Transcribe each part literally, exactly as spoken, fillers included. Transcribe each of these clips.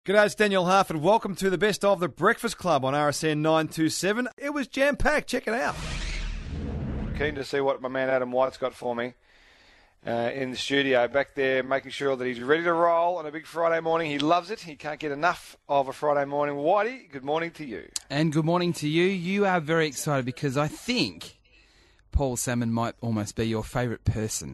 G'day, it's Daniel Harford. Welcome to the best of the Breakfast Club on R S N nine two seven. It was jam-packed. Check it out. Keen to see what my man Adam White's got for me uh, in the studio back there, making sure that he's ready to roll on a big Friday morning. He loves it. He can't get enough of a Friday morning. Whitey, good morning to you. And good morning to you. You are very excited because I think Paul Salmon might almost be your favourite person.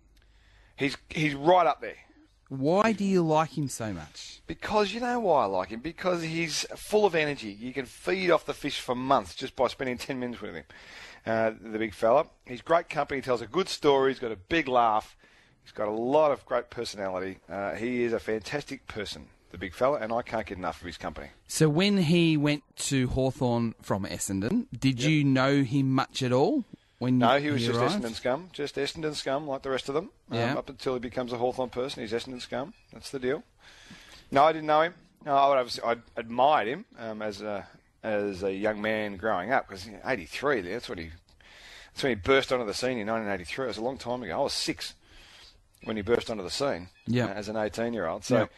He's he's right up there. Why do you like him so much? Because you know why I like him. Because he's full of energy. You can feed off the fish for months just by spending ten minutes with him. Uh, the big fella. He's great company. He tells a good story. He's got a big laugh. He's got a lot of great personality. Uh, he is a fantastic person, the big fella, and I can't get enough of his company. So when he went to Hawthorn from Essendon, did yep. you know him much at all? When no, he was he just arrived? Essendon scum. Just Essendon scum like the rest of them. Yeah. Um, up until he becomes a Hawthorn person, he's Essendon scum. That's the deal. No, I didn't know him. No, I would obviously, I admired him um, as a as a young man growing up because eighty-three, that's what he that's when he burst onto the scene in nineteen eighty-three. It was a long time ago. I was six when he burst onto the scene yeah. uh, as an eighteen-year-old. So yeah.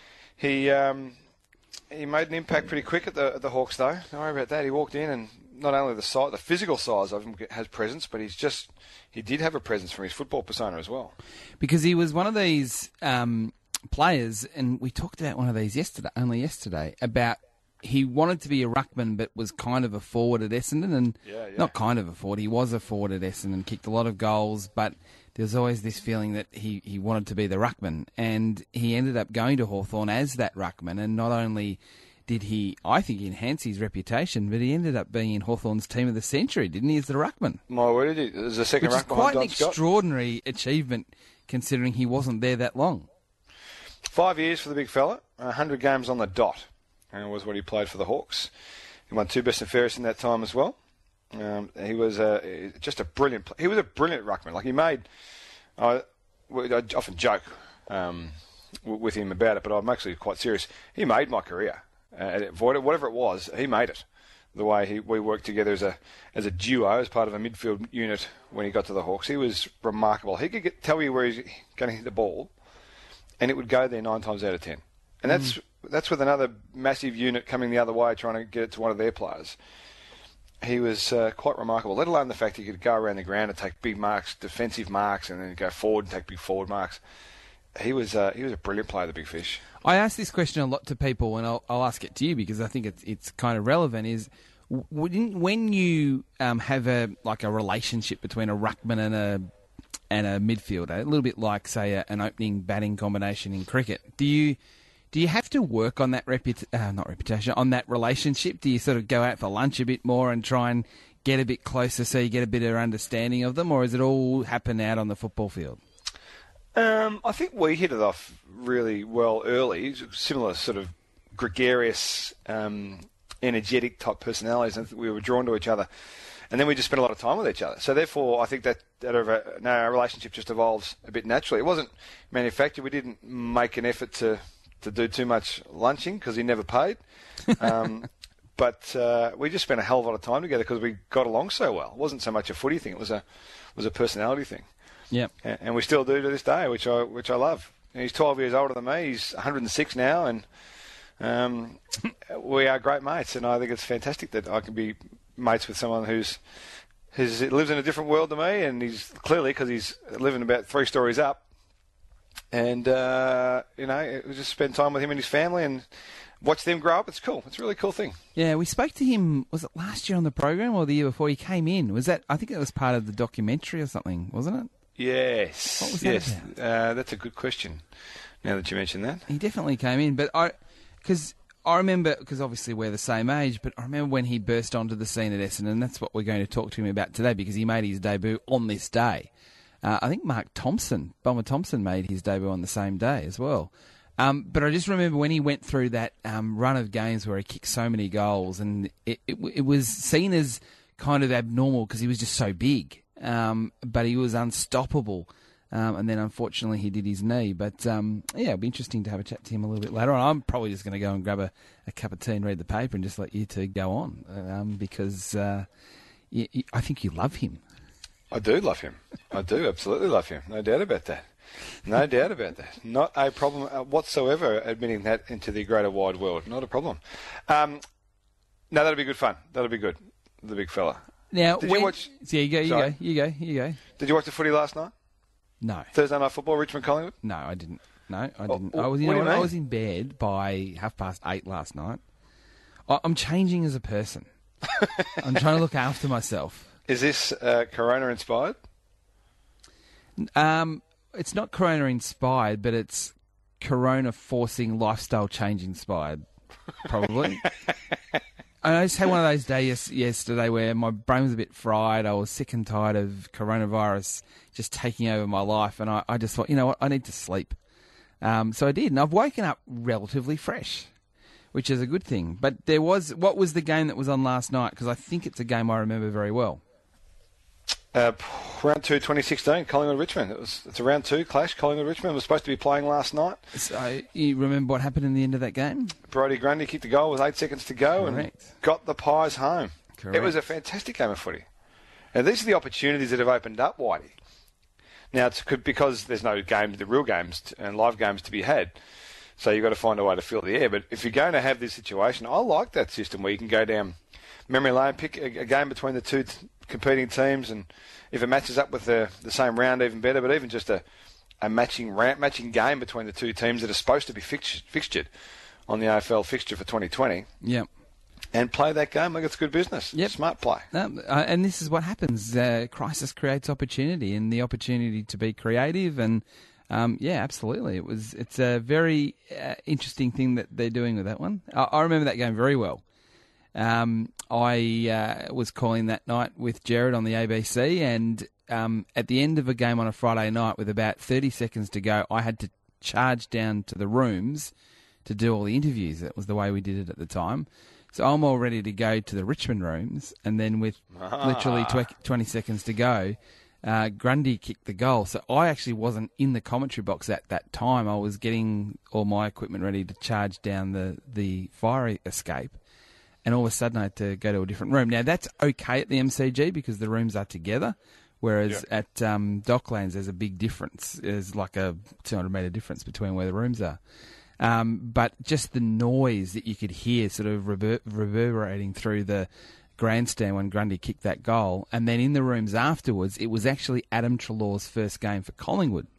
he um, he made an impact pretty quick at the at the Hawks, though. Don't worry about that. He walked in and not only the size, the physical size of him has presence, but he's just he did have a presence from his football persona as well. Because he was one of these um, players, and we talked about one of these yesterday, only yesterday, about he wanted to be a ruckman, but was kind of a forward at Essendon, and yeah, yeah. not kind of a forward. He was a forward at Essendon, kicked a lot of goals, but there's always this feeling that he, he wanted to be the ruckman, and he ended up going to Hawthorn as that ruckman, and not only did he, I think, enhance his reputation, but he ended up being in Hawthorn's team of the century, didn't he, as the ruckman? My word, it was the second Which ruck is quite behind an Don Scott. Extraordinary achievement, considering he wasn't there that long. Five years for the big fella, one hundred games on the dot, and was what he played for the Hawks. He won two best and fairest in that time as well. Um, he was a, just a brilliant player. He was a brilliant ruckman. Like he made, I, I often joke um, with him about it, but I'm actually quite serious. He made my career. Uh, whatever it was, he made it. The way he, we worked together as a as a duo, as part of a midfield unit when he got to the Hawks, he was remarkable. He could get, tell you where he's going to hit the ball, and it would go there nine times out of ten. And that's mm. that's with another massive unit coming the other way, trying to get it to one of their players. He was uh, quite remarkable, let alone the fact he could go around the ground and take big marks, defensive marks, and then go forward and take big forward marks. He was uh, he was a brilliant player, the big fish. I ask this question a lot to people, and I'll, I'll ask it to you because I think it's it's kind of relevant. Is when when you um, have a like a relationship between a ruckman and a and a midfielder, a little bit like say a, an opening batting combination in cricket, do you do you have to work on that reput uh, not reputation on that relationship? Do you sort of go out for lunch a bit more and try and get a bit closer so you get a bit of understanding of them, or does it all happen out on the football field? Um, I think we hit it off really well early. Similar sort of gregarious, um, energetic type personalities, and we were drawn to each other. And then we just spent a lot of time with each other. So therefore, I think that, that our, no, our relationship just evolves a bit naturally. It wasn't manufactured. We didn't make an effort to, to do too much lunching because he never paid. Um, but uh, we just spent a hell of a lot of time together because we got along so well. It wasn't so much a footy thing. It was a was a personality thing. Yeah, and we still do to this day, which I which I love. And he's twelve years older than me. He's one hundred six now, and um, we are great mates. And I think it's fantastic that I can be mates with someone who's who's lives in a different world to me, and he's clearly because he's living about three stories up. And uh, you know, we just spend time with him and his family and watch them grow up. It's cool. It's a really cool thing. Yeah, we spoke to him. Was it last year on the program or the year before he came in? Was that? I think it was part of the documentary or something, wasn't it? Yes. What was that yes. about? Uh, that's a good question, now that you mention that. He definitely came in, but I, because I remember, because obviously we're the same age, but I remember when he burst onto the scene at Essendon, and that's what we're going to talk to him about today, because he made his debut on this day. Uh, I think Mark Thompson, Bomber Thompson, made his debut on the same day as well. Um, but I just remember when he went through that um, run of games where he kicked so many goals, and it, it, it was seen as kind of abnormal because he was just so big. Um, but he was unstoppable. Um, and then, unfortunately, he did his knee. But, um, yeah, it'll be interesting to have a chat to him a little bit later on. I'm probably just going to go and grab a, a cup of tea and read the paper and just let you two go on um, because uh, you, you, I think you love him. I do love him. I do absolutely love him. No doubt about that. No doubt about that. Not a problem whatsoever admitting that into the greater wide world. Not a problem. Um, no, that'll be good fun. That'll be good. The big fella. Now, Did when, you watch... Yeah, you go, you Sorry. go, you go, you go. Did you watch the footy last night? No. Thursday Night Football, Richmond Collingwood? No, I didn't. No, I didn't. Oh, I was, you what know, do you I mean? was in bed by half past eight last night. I- I'm changing as a person. I'm trying to look after myself. Is this uh, Corona-inspired? Um, it's not Corona inspired, but it's Corona forcing lifestyle change inspired, probably. I just had one of those days yesterday where my brain was a bit fried. I was sick and tired of coronavirus just taking over my life, and I, I just thought, you know what, I need to sleep. Um, so I did, and I've woken up relatively fresh, which is a good thing. But there was, what was the game that was on last night? Because I think it's a game I remember very well. Uh, round two, twenty sixteen, Collingwood-Richmond. It was, it's a round two clash. Collingwood-Richmond was supposed to be playing last night. So you remember what happened in the end of that game? Brodie Grundy kicked the goal with eight seconds to go Correct. and got the Pies home. Correct. It was a fantastic game of footy. And these are the opportunities that have opened up, Whitey. Now, it's good because there's no games, the real games t- and live games to be had. So you've got to find a way to fill the air. But if you're going to have this situation, I like that system where you can go down memory lane, pick a, a game between the two t- competing teams, and if it matches up with the, the same round, even better. But even just a, a matching ramp, matching game between the two teams that are supposed to be fix, fixtured on the A F L fixture for twenty twenty. Yep. And play that game like it's good business. Yep. Smart play. Um, uh, and this is what happens. Uh, crisis creates opportunity, and the opportunity to be creative. And um, yeah, absolutely, it was. It's a very uh, interesting thing that they're doing with that one. I, I remember that game very well. Um, I uh, was calling that night with Jared on the A B C, and um, at the end of a game on a Friday night, with about thirty seconds to go, I had to charge down to the rooms to do all the interviews. That was the way we did it at the time. So I'm all ready to go to the Richmond rooms, and then with Ah. literally tw- twenty seconds to go, uh, Grundy kicked the goal. So I actually wasn't in the commentary box at that time. I was getting all my equipment ready to charge down the, the fire escape, and all of a sudden I had to go to a different room. Now, that's okay at the M C G because the rooms are together, whereas Yeah. at um, Docklands there's a big difference. There's like a two hundred metre difference between where the rooms are. Um, but just the noise that you could hear sort of rever- reverberating through the grandstand when Grundy kicked that goal. And then in the rooms afterwards, it was actually Adam Trelaw's first game for Collingwood.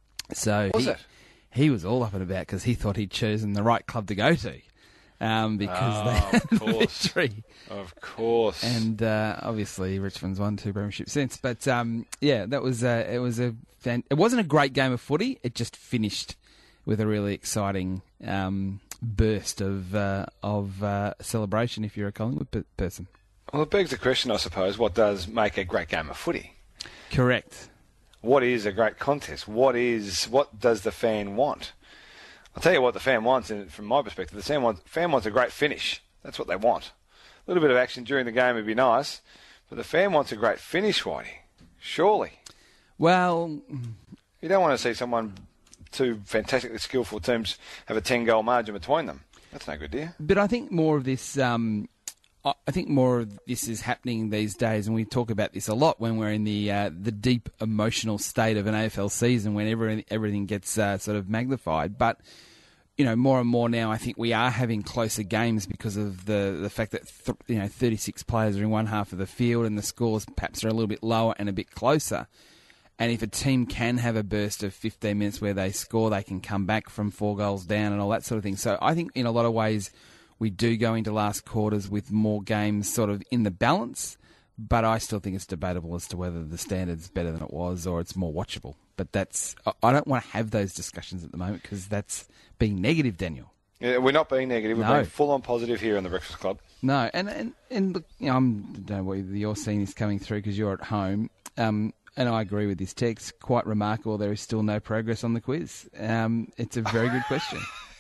So Was he, it? he was all up and about because he thought he'd chosen the right club to go to um, because Oh, they had of the course. victory. Of course. And uh, obviously Richmond's won two premierships since. But um, yeah, that was uh, it was a fan- it wasn't a great game of footy. It just finished with a really exciting um, burst of uh, of uh, celebration if you're a Collingwood p- person. Well, it begs the question, I suppose, what does make a great game of footy? Correct. What is a great contest? What is what does the fan want? I'll tell you what the fan wants, and from my perspective, the fan wants, fan wants a great finish. That's what they want. A little bit of action during the game would be nice, but the fan wants a great finish, Whitey. Surely. Well, You don't want to see someone, two fantastically skillful teams, have a ten-goal margin between them. That's no good, do you? but I think more of this. Um, I I think more of this is happening these days, and we talk about this a lot when we're in the uh, the deep emotional state of an A F L season, when everything everything gets uh, sort of magnified. But you know, more and more now, I think we are having closer games because of the the fact that th- you know thirty-six players are in one half of the field, and the scores perhaps are a little bit lower and a bit closer. And if a team can have a burst of fifteen minutes where they score, they can come back from four goals down and all that sort of thing. So I think in a lot of ways we do go into last quarters with more games sort of in the balance, but I still think it's debatable as to whether the standard's better than it was or it's more watchable. But that's I- I don't want to have those discussions at the moment because that's being negative, Daniel. Yeah, we're not being negative. We're No. being full-on positive here in the Breakfast Club. No, and and, and look, you know, I'm, I don't know whether you're seeing this coming through because you're at home. Um, And I agree with this text. Quite remarkable. There is still no progress on the quiz. Um, it's a very good question.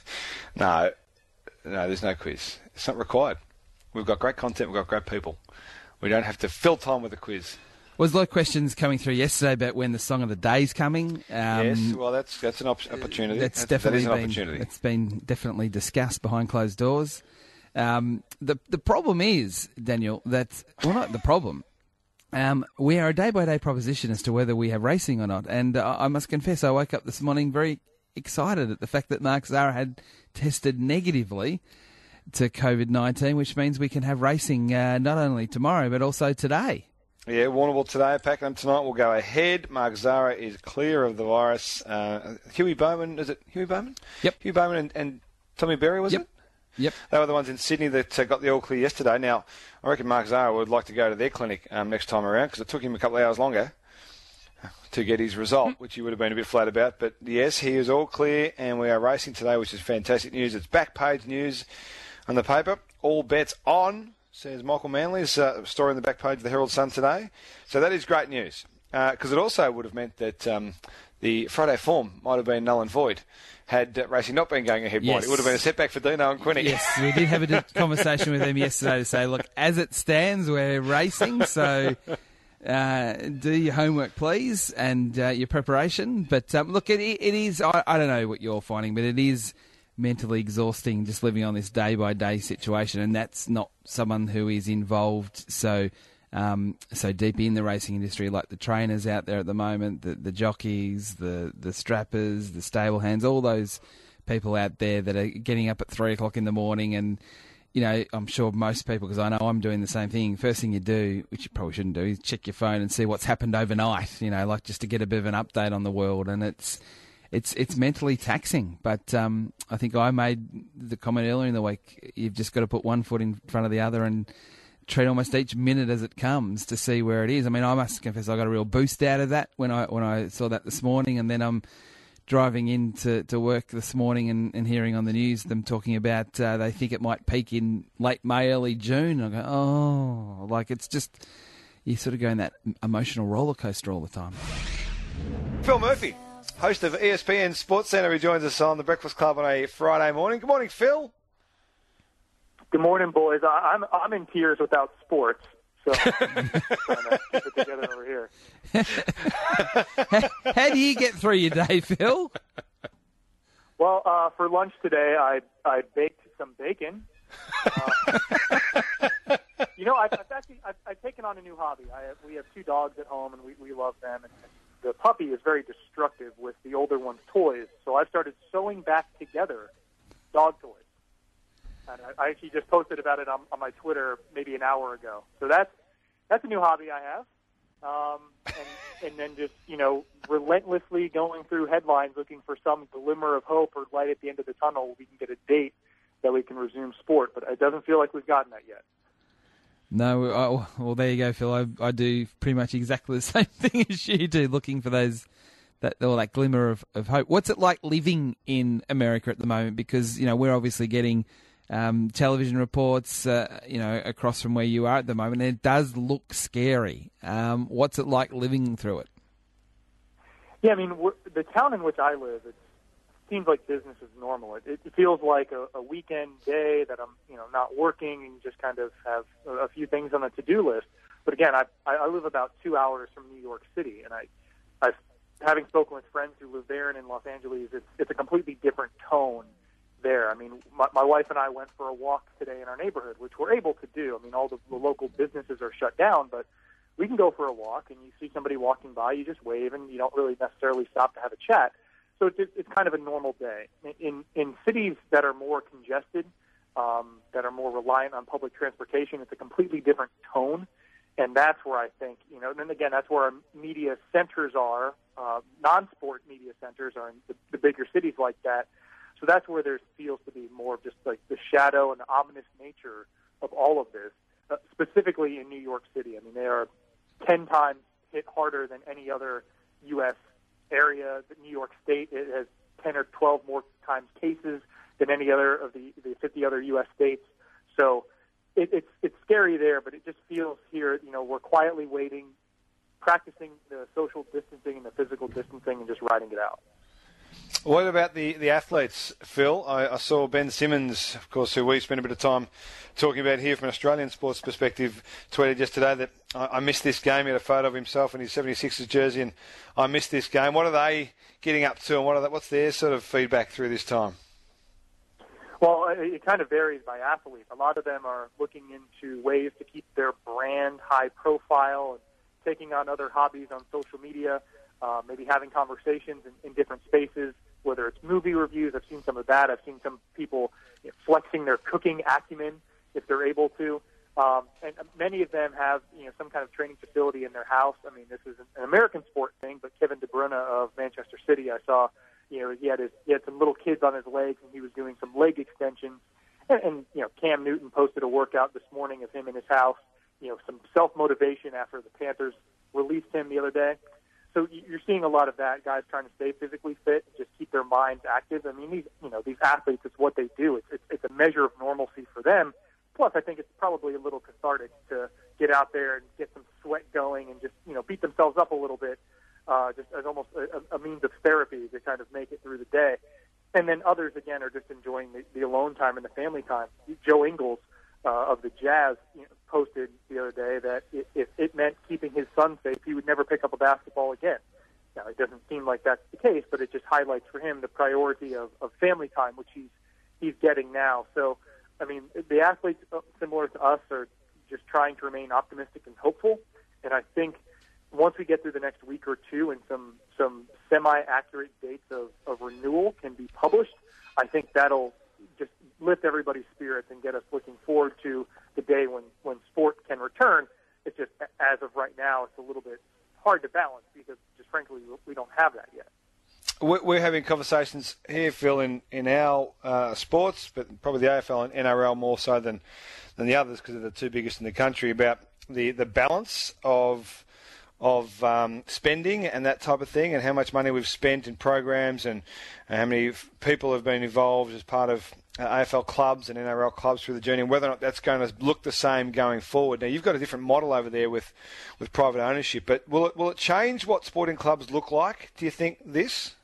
No, no, there's no quiz. It's not required. We've got great content. We've got great people. We don't have to fill time with a quiz. Was a lot of questions coming through yesterday about when the song of the day is coming. Um, yes, well, that's that's an op- opportunity. That's That- definitely that is an been, opportunity. It's been definitely discussed behind closed doors. Um, the the problem is, Daniel, that well, not the problem. Um, we are a day-by-day proposition as to whether we have racing or not. And uh, I must confess, I woke up this morning very excited at the fact that Mark Zahra had tested negatively to COVID nineteen, which means we can have racing uh, not only tomorrow but also today. Yeah, Warrnambool today, Pakenham tonight will go ahead. Mark Zahra is clear of the virus. Uh, Huey Bowman, is it Huey Bowman? Yep. Huey Bowman and, and Tommy Berry, was yep. it? Yep. They were the ones in Sydney that uh, got the all clear yesterday. Now, I reckon Mark Zahra would like to go to their clinic um, next time around because it took him a couple of hours longer to get his result, which he would have been a bit flat about. But yes, he is all clear and we are racing today, which is fantastic news. It's back page news on the paper. All bets on, says Michael Manley's uh, story on the back page of the Herald Sun today. So that is great news because uh, it also would have meant that um, the Friday form might have been null and void had uh, racing not been going ahead. Yes. It would have been a setback for Dino and Quinny. Yes, we did have a di- conversation with them yesterday to say, look, as it stands, we're racing, so uh, do your homework, please, and uh, your preparation. But um, look, it, it is, I, I don't know what you're finding, but it is mentally exhausting just living on this day-by-day situation, and that's not someone who is involved so um, so deep in the racing industry, like the trainers out there at the moment, the, the jockeys, the, the strappers, the stable hands, all those people out there that are getting up at three o'clock in the morning. And, you know, I'm sure most people, because I know I'm doing the same thing, first thing you do, which you probably shouldn't do, is check your phone and see what's happened overnight, you know, like just to get a bit of an update on the world. And it's it's it's mentally taxing. But um, I think I made the comment earlier in the week, you've just got to put one foot in front of the other and treat almost each minute as it comes to see where it is. I mean, I must confess I got a real boost out of that when I when I saw that this morning, and then I'm driving in to, to work this morning and, and hearing on the news them talking about uh, they think it might peak in late May, early June. I go, oh, like it's just, you sort of go in that emotional roller coaster all the time. Phil Murphy, host of E S P N Sports Centre, who joins us on the Breakfast Club on a Friday morning. Good morning, Phil. Good morning, boys. I, I'm I'm in tears without sports, so I'm trying to keep it together over here. how, how do you get through your day, Phil? Well, uh, for lunch today, I I baked some bacon. Uh, you know, I've, I've actually I've, I've taken on a new hobby. I have, we have two dogs at home, and we, we love them. And the puppy is very destructive with the older one's toys, so I've started sewing back together dog toys. And I actually just posted about it on, on my Twitter maybe an hour ago. So that's that's a new hobby I have. Um, and, and then just, you know, relentlessly going through headlines looking for some glimmer of hope or light at the end of the tunnel. We can get a date that we can resume sport. But it doesn't feel like we've gotten that yet. No, I, well, there you go, Phil. I, I do pretty much exactly the same thing as you do, looking for those that or that glimmer of, of hope. What's it like living in America at the moment? Because, you know, we're obviously getting Um, television reports, uh, you know, across from where you are at the moment. And it does look scary. Um, what's it like living through it? Yeah, I mean, we're, the town in which I live, it seems like business is normal. It, it feels like a, a weekend day that I'm, you know, not working and just kind of have a, a few things on the to-do list. But again, I, I live about two hours from New York City, and I, I've, having spoken with friends who live there and in Los Angeles, it's, it's a completely different tone there. I mean, my, my wife and I went for a walk today in our neighborhood, which we're able to do. I mean, all the, the local businesses are shut down, but we can go for a walk, and you see somebody walking by, you just wave, and you don't really necessarily stop to have a chat. So it's, it's kind of a normal day. In in cities that are more congested, um, that are more reliant on public transportation, it's a completely different tone, and that's where I think, you know, and then again, that's where our media centers are. Uh, non-sport media centers are in the, the bigger cities like that. So that's where there feels to be more of just like the shadow and the ominous nature of all of this, uh, specifically in New York City. I mean, they are ten times hit harder than any other U S area. New York State, it has ten or twelve more times cases than any other of the, the fifty other U S states. So it, it's it's scary there, but it just feels here, you know, we're quietly waiting, practicing the social distancing and the physical distancing and just riding it out. What about the, the athletes, Phil? I, I saw Ben Simmons, of course, who we spent a bit of time talking about here from an Australian sports perspective, tweeted just today that I, I missed this game. He had a photo of himself in his seventy-sixers jersey, and I missed this game. What are they getting up to, and what are they, what's their sort of feedback through this time? Well, it, it kind of varies by athlete. A lot of them are looking into ways to keep their brand high profile and taking on other hobbies on social media, uh, maybe having conversations in, in different spaces, whether it's movie reviews. I've seen some of that. I've seen some people you know, flexing their cooking acumen if they're able to. Um, and many of them have, you know, some kind of training facility in their house. I mean, this is an American sport thing, but Kevin De Bruyne of Manchester City, I saw, you know, he had his, he had some little kids on his legs, and he was doing some leg extensions. And, and you know, Cam Newton posted a workout this morning of him in his house. You know, some self-motivation after the Panthers released him the other day. So you're seeing a lot of that, guys trying to stay physically fit and just keep their minds active. I mean, these, you know, these athletes, it's what they do. It's, it's, it's a measure of normalcy for them. Plus, I think it's probably a little cathartic to get out there and get some sweat going and just, you know, beat themselves up a little bit, uh, just as almost a, a means of therapy to kind of make it through the day. And then others, again, are just enjoying the, the alone time and the family time. Joe Ingles uh, of the Jazz you know, posted the other day that if it meant keeping his son safe, he would never pick up a basketball again. Now, it doesn't seem like that's the case, but it just highlights for him the priority of, of family time, which he's he's getting now. So, I mean, the athletes, similar to us, are just trying to remain optimistic and hopeful. And I think once we get through the next week or two and some, some semi-accurate dates of, of renewal can be published, I think that'll just lift everybody's spirits and get us looking forward to the day when, when sport can return. It's just, as of right now, it's a little bit hard to balance because, just frankly, we don't have that yet. We're having conversations here, Phil, in, in our uh, sports, but probably the A F L and N R L more so than, than the others because they're the two biggest in the country, about the, the balance of of um, spending and that type of thing, and how much money we've spent in programs, and, and how many people have been involved as part of uh, A F L clubs and N R L clubs through the journey, and whether or not that's going to look the same going forward. Now, you've got a different model over there with, with private ownership, but will it, will it change what sporting clubs look like, do you think, this?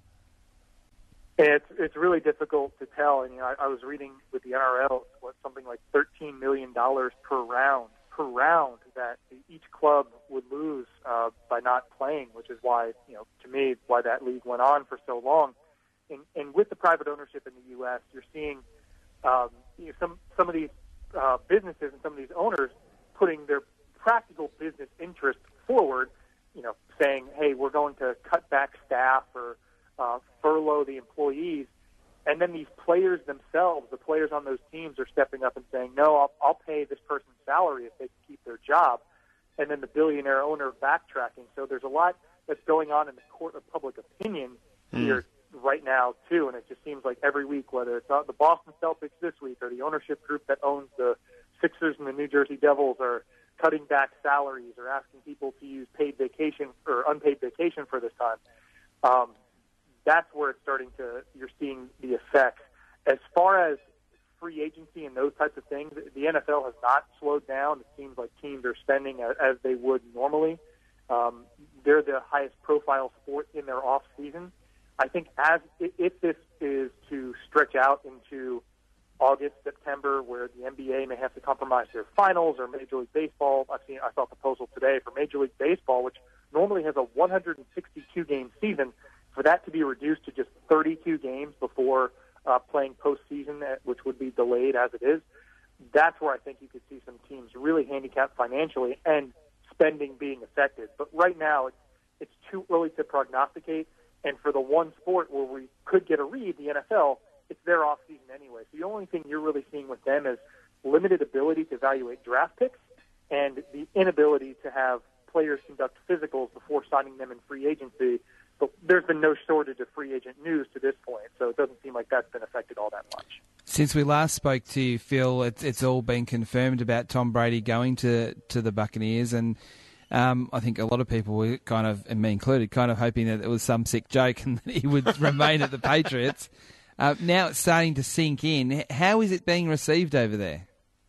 It's it's really difficult to tell. And you know, I, I was reading with the N R L, what something like thirteen million dollars per round per round that each club would lose uh, by not playing, which is why, you know, to me, why that league went on for so long. And, and with the private ownership in the U S, you're seeing um, you know, some some of these uh, businesses and some of these owners putting their practical business interest forward. You know, saying, "Hey, we're going to cut back staff or Uh, furlough the employees," and then these players themselves, the players on those teams, are stepping up and saying, "No, I'll, I'll pay this person's salary if they can keep their job," and then the billionaire owner backtracking. So there's a lot that's going on in the court of public opinion mm. here right now, too, and it just seems like every week, whether it's the Boston Celtics this week or the ownership group that owns the Sixers and the New Jersey Devils are cutting back salaries or asking people to use paid vacation or unpaid vacation for this time. Um, That's where it's starting to, you're seeing the effects. As far as free agency and those types of things, the N F L has not slowed down. It seems like teams are spending as, as they would normally. Um, they're the highest profile sport in their off season. I think as if this is to stretch out into August, September, where the N B A may have to compromise their finals, or Major League Baseball. I've seen, I saw a proposal today for Major League Baseball, which normally has a one hundred sixty-two game season, for that to be reduced to just thirty-two games before uh, playing postseason, which would be delayed as it is. That's where I think you could see some teams really handicapped financially and spending being affected. But right now, it's, it's too early to prognosticate. And for the one sport where we could get a read, the N F L, it's their off-season anyway. So the only thing you're really seeing with them is limited ability to evaluate draft picks and the inability to have players conduct physicals before signing them in free agency. But there's been no shortage of free agent news to this point, so it doesn't seem like that's been affected all that much. Since we last spoke to you, Phil, it's, it's all been confirmed about Tom Brady going to, to the Buccaneers, and um, I think a lot of people were kind of, and me included, kind of hoping that it was some sick joke and that he would remain at the Patriots. Uh, now it's starting to sink in. How is it being received over there?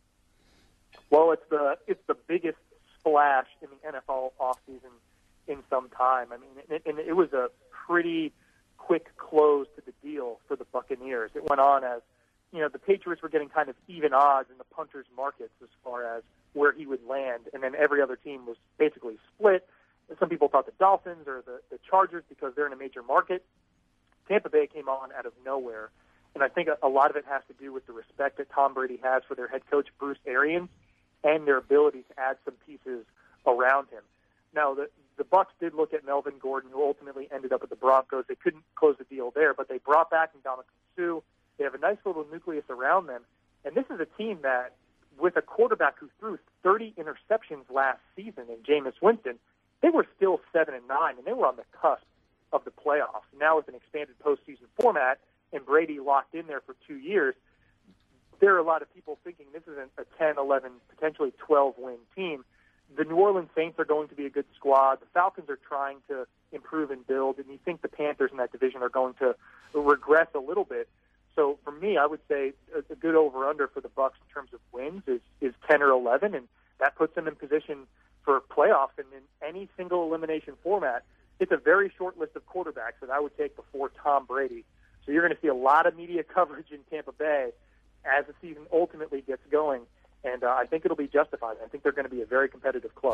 Well, it's the it's the biggest splash in the N F L offseason in some time. I mean, it, and it was a pretty quick close to the deal for the Buccaneers. It went on as, you know, the Patriots were getting kind of even odds in the punters' markets as far as where he would land, and then every other team was basically split. And some people thought the Dolphins or the, the Chargers because they're in a major market. Tampa Bay came on out of nowhere, and I think a, a lot of it has to do with the respect that Tom Brady has for their head coach, Bruce Arians, and their ability to add some pieces around him. Now, the the Bucks did look at Melvin Gordon, who ultimately ended up at the Broncos. They couldn't close the deal there, but they brought back Ndamukong Suh. They have a nice little nucleus around them. And this is a team that, with a quarterback who threw thirty interceptions last season in Jameis Winston, they were still seven and nine, and they were on the cusp of the playoffs. Now with an expanded postseason format and Brady locked in there for two years, there are a lot of people thinking this isn't a ten, eleven, potentially twelve-win team. The New Orleans Saints are going to be a good squad. The Falcons are trying to improve and build, and you think the Panthers in that division are going to regress a little bit. So for me, I would say a, a good over-under for the Bucs in terms of wins is, is ten or eleven, and that puts them in position for playoffs. And in any single elimination format, it's a very short list of quarterbacks that I would take before Tom Brady. So you're going to see a lot of media coverage in Tampa Bay as the season ultimately gets going. And uh, I think it'll be justified. I think they're going to be a very competitive club.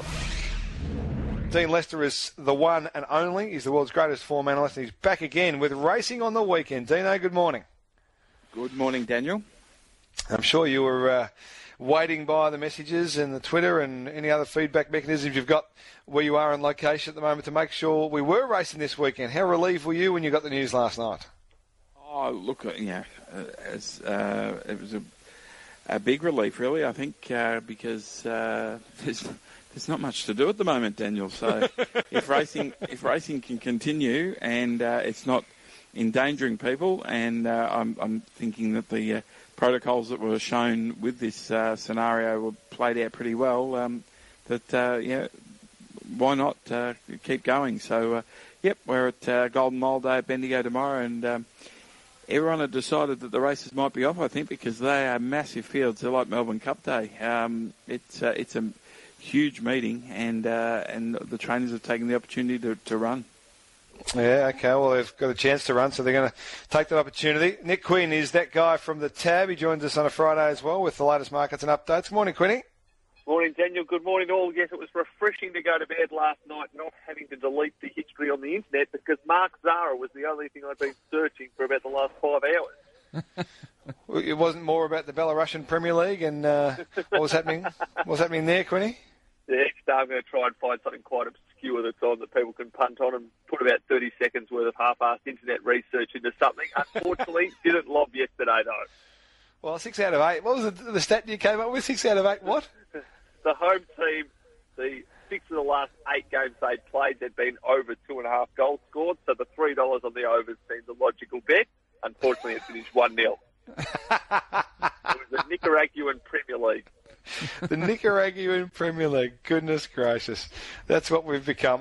Dean Lester is the one and only. He's the world's greatest form analyst, and he's back again with racing on the weekend. Dino, good morning. Good morning, Daniel. I'm sure you were uh, waiting by the messages and the Twitter and any other feedback mechanisms you've got where you are on location at the moment to make sure we were racing this weekend. How relieved were you when you got the news last night? Oh, look, you know, uh, as, uh, it was a, a big relief, really, I think, uh, because uh, there's, there's not much to do at the moment, Daniel. So if racing if racing can continue and uh, it's not endangering people, and uh, I'm, I'm thinking that the uh, protocols that were shown with this uh, scenario were played out pretty well, um, that, uh, yeah, why not uh, keep going? So, uh, yep, we're at uh, Golden Mile Day at Bendigo tomorrow, and um, everyone had decided that the races might be off, I think, because they are massive fields. They're like Melbourne Cup Day. Um, it's uh, it's a huge meeting, and uh, and the trainers have taken the opportunity to, to run. Yeah, okay, well, they've got a chance to run, so they're going to take that opportunity. Nick Quinn is that guy from the Tab. He joins us on a Friday as well with the latest markets and updates. Good morning, Quinny. Morning, Daniel. Good morning, all. Yes, it was refreshing to go to bed last night not having to delete the history on the internet, because Mark Zahra was the only thing I'd been searching for about the last five hours. It wasn't more about the Belarusian Premier League and uh, what was happening what was happening there, Quinny? The next day I'm going to try and find something quite obscure that's on that people can punt on and put about thirty seconds worth of half-assed internet research into something. Unfortunately, didn't lob yesterday, though. Well, six out of eight. What was the, the stat you came up with? Six out of eight what? The home team, the six of the last eight games they'd played, there'd been over two and a half goals scored, so the three dollars on the overs seemed a logical bet. Unfortunately, it finished one nil. It was the Nicaraguan Premier League. The Nicaraguan Premier League. Goodness gracious. That's what we've become.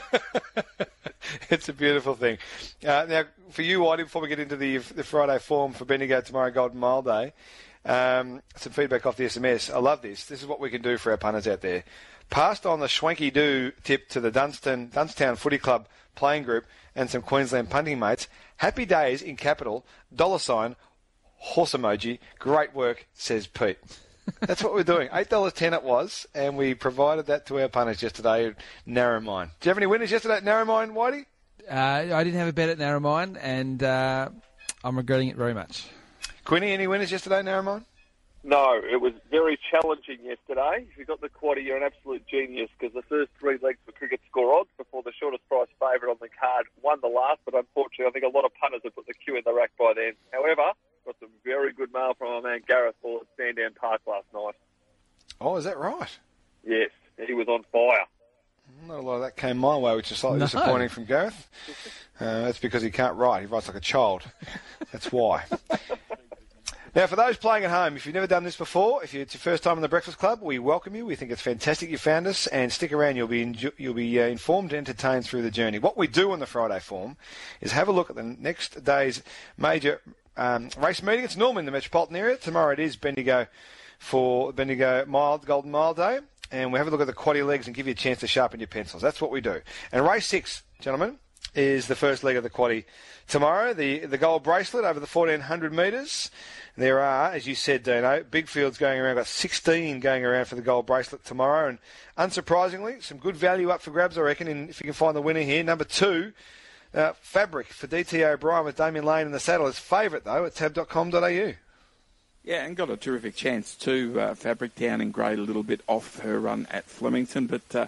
It's a beautiful thing. Uh, now, for you, Whitey, before we get into the, the Friday form for Bendigo tomorrow, Golden Mile Day, um, some feedback off the S M S. I love this. This is what we can do for our punters out there. Passed on the Schwanky-Doo tip to the Dunstan, Dunstown Footy Club playing group and some Queensland punting mates. Happy days in capital, dollar sign, horse emoji. Great work, says Pete. That's what we're doing. eight dollars ten it was, and we provided that to our punters yesterday at Narromine. Do you have any winners yesterday at Narromine, Whitey? Uh, I didn't have a bet at Narromine, and uh, I'm regretting it very much. Quinny, any winners yesterday at Narromine? No, it was very challenging yesterday. If you got the quaddie, you're an absolute genius, because the first three legs were cricket score odds before the shortest price favourite on the card won the last, but unfortunately I think a lot of punters have put the cue in the rack by then. However, got some very good mail from our man Gareth Hall at Sandown Park last night. Oh, is that right? Yes, he was on fire. Not a lot of that came my way, which is slightly No. disappointing from Gareth. Uh, that's because he can't write. He writes like a child. That's why. Now, for those playing at home, if you've never done this before, if it's your first time in the Breakfast Club, we welcome you. We think it's fantastic you found us, and stick around. You'll be enjo- you'll be uh, informed and entertained through the journey. What we do on the Friday form is have a look at the next day's major um, race meeting. It's normally in the metropolitan area. Tomorrow it is Bendigo for Bendigo Mile, Golden Mile Day, and we have a look at the quaddie legs and give you a chance to sharpen your pencils. That's what we do. And race six, gentlemen, is the first leg of the quaddie tomorrow. The the gold bracelet over the fourteen hundred metres. There are, as you said, Dino, big fields going around. Got sixteen going around for the gold bracelet tomorrow. And unsurprisingly, some good value up for grabs, I reckon, in, if you can find the winner here. Number two, uh, Fabric for D T O'Brien with Damien Lane in the saddle. Is favourite, though, at tab dot com dot a u. Yeah, and got a terrific chance too. Uh, Fabric down in grade a little bit off her run at Flemington, but uh,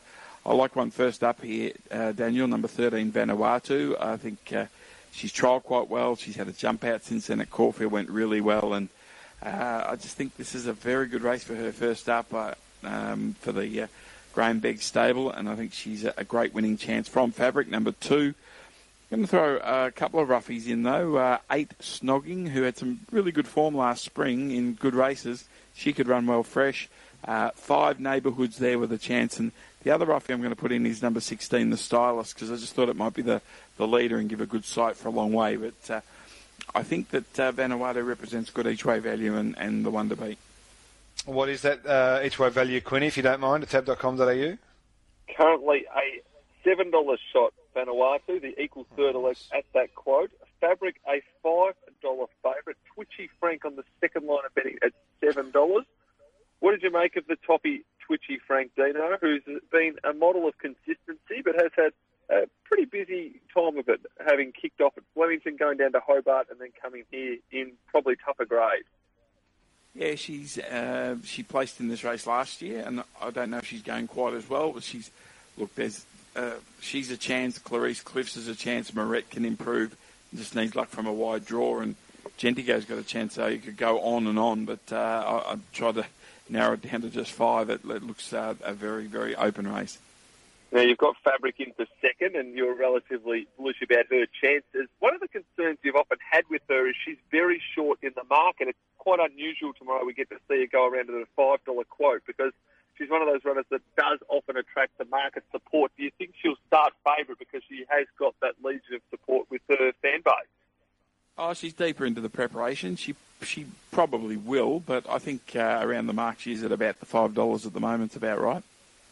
I like one first up here, uh, Daniel, number thirteen, Vanuatu. I think uh, she's trialled quite well. She's had a jump out since then at Caulfield, went really well. And uh, I just think this is a very good race for her first up uh, um, for the uh, Graham Begg stable. And I think she's a, a great winning chance from Fabric, number two. I'm going to throw a couple of roughies in, though. Uh, eight, Snogging, who had some really good form last spring in good races. She could run well fresh. Uh, five, Neighbourhoods there with a chance. And the other roughie I'm going to put in is number sixteen, the Stylist, because I just thought it might be the, the leader and give a good sight for a long way. But uh, I think that uh, Vanuatu represents good each-way value and, and the one to beat. What is that uh, each-way value, Quinny, if you don't mind, at tab dot com dot a u? Currently a seven dollars shot, Vanuatu, the equal third elect at that quote. Fabric, a five dollars favourite. Twitchy Frank on the second line of betting at seven dollars. What did you make of the toppy Twitchy Frank, Dino, who's been a model of consistency but has had a pretty busy time of it, having kicked off at Flemington, going down to Hobart and then coming here in probably tougher grade? Yeah, she's uh, she placed in this race last year, and I don't know if she's going quite as well, but she's, look, there's uh, she's a chance, Clarice Cliffs is a chance, Moret can improve, just needs luck from a wide draw, and Gentigo's got a chance, so you could go on and on, but uh, I, I tried to narrow it down to just five. It, it looks uh, a very, very open race. Now, you've got Fabric in for second, and you're relatively bullish about her chances. One of the concerns you've often had with her is she's very short in the market. It's quite unusual tomorrow we get to see her go around at a five dollars quote, because she's one of those runners that does often attract the market support. Do you think she'll start favourite because she has got that legion of support with her fan base? Oh, she's deeper into the preparation. She she probably will, but I think uh, around the mark she's at about the five dollars at the moment. It's about right.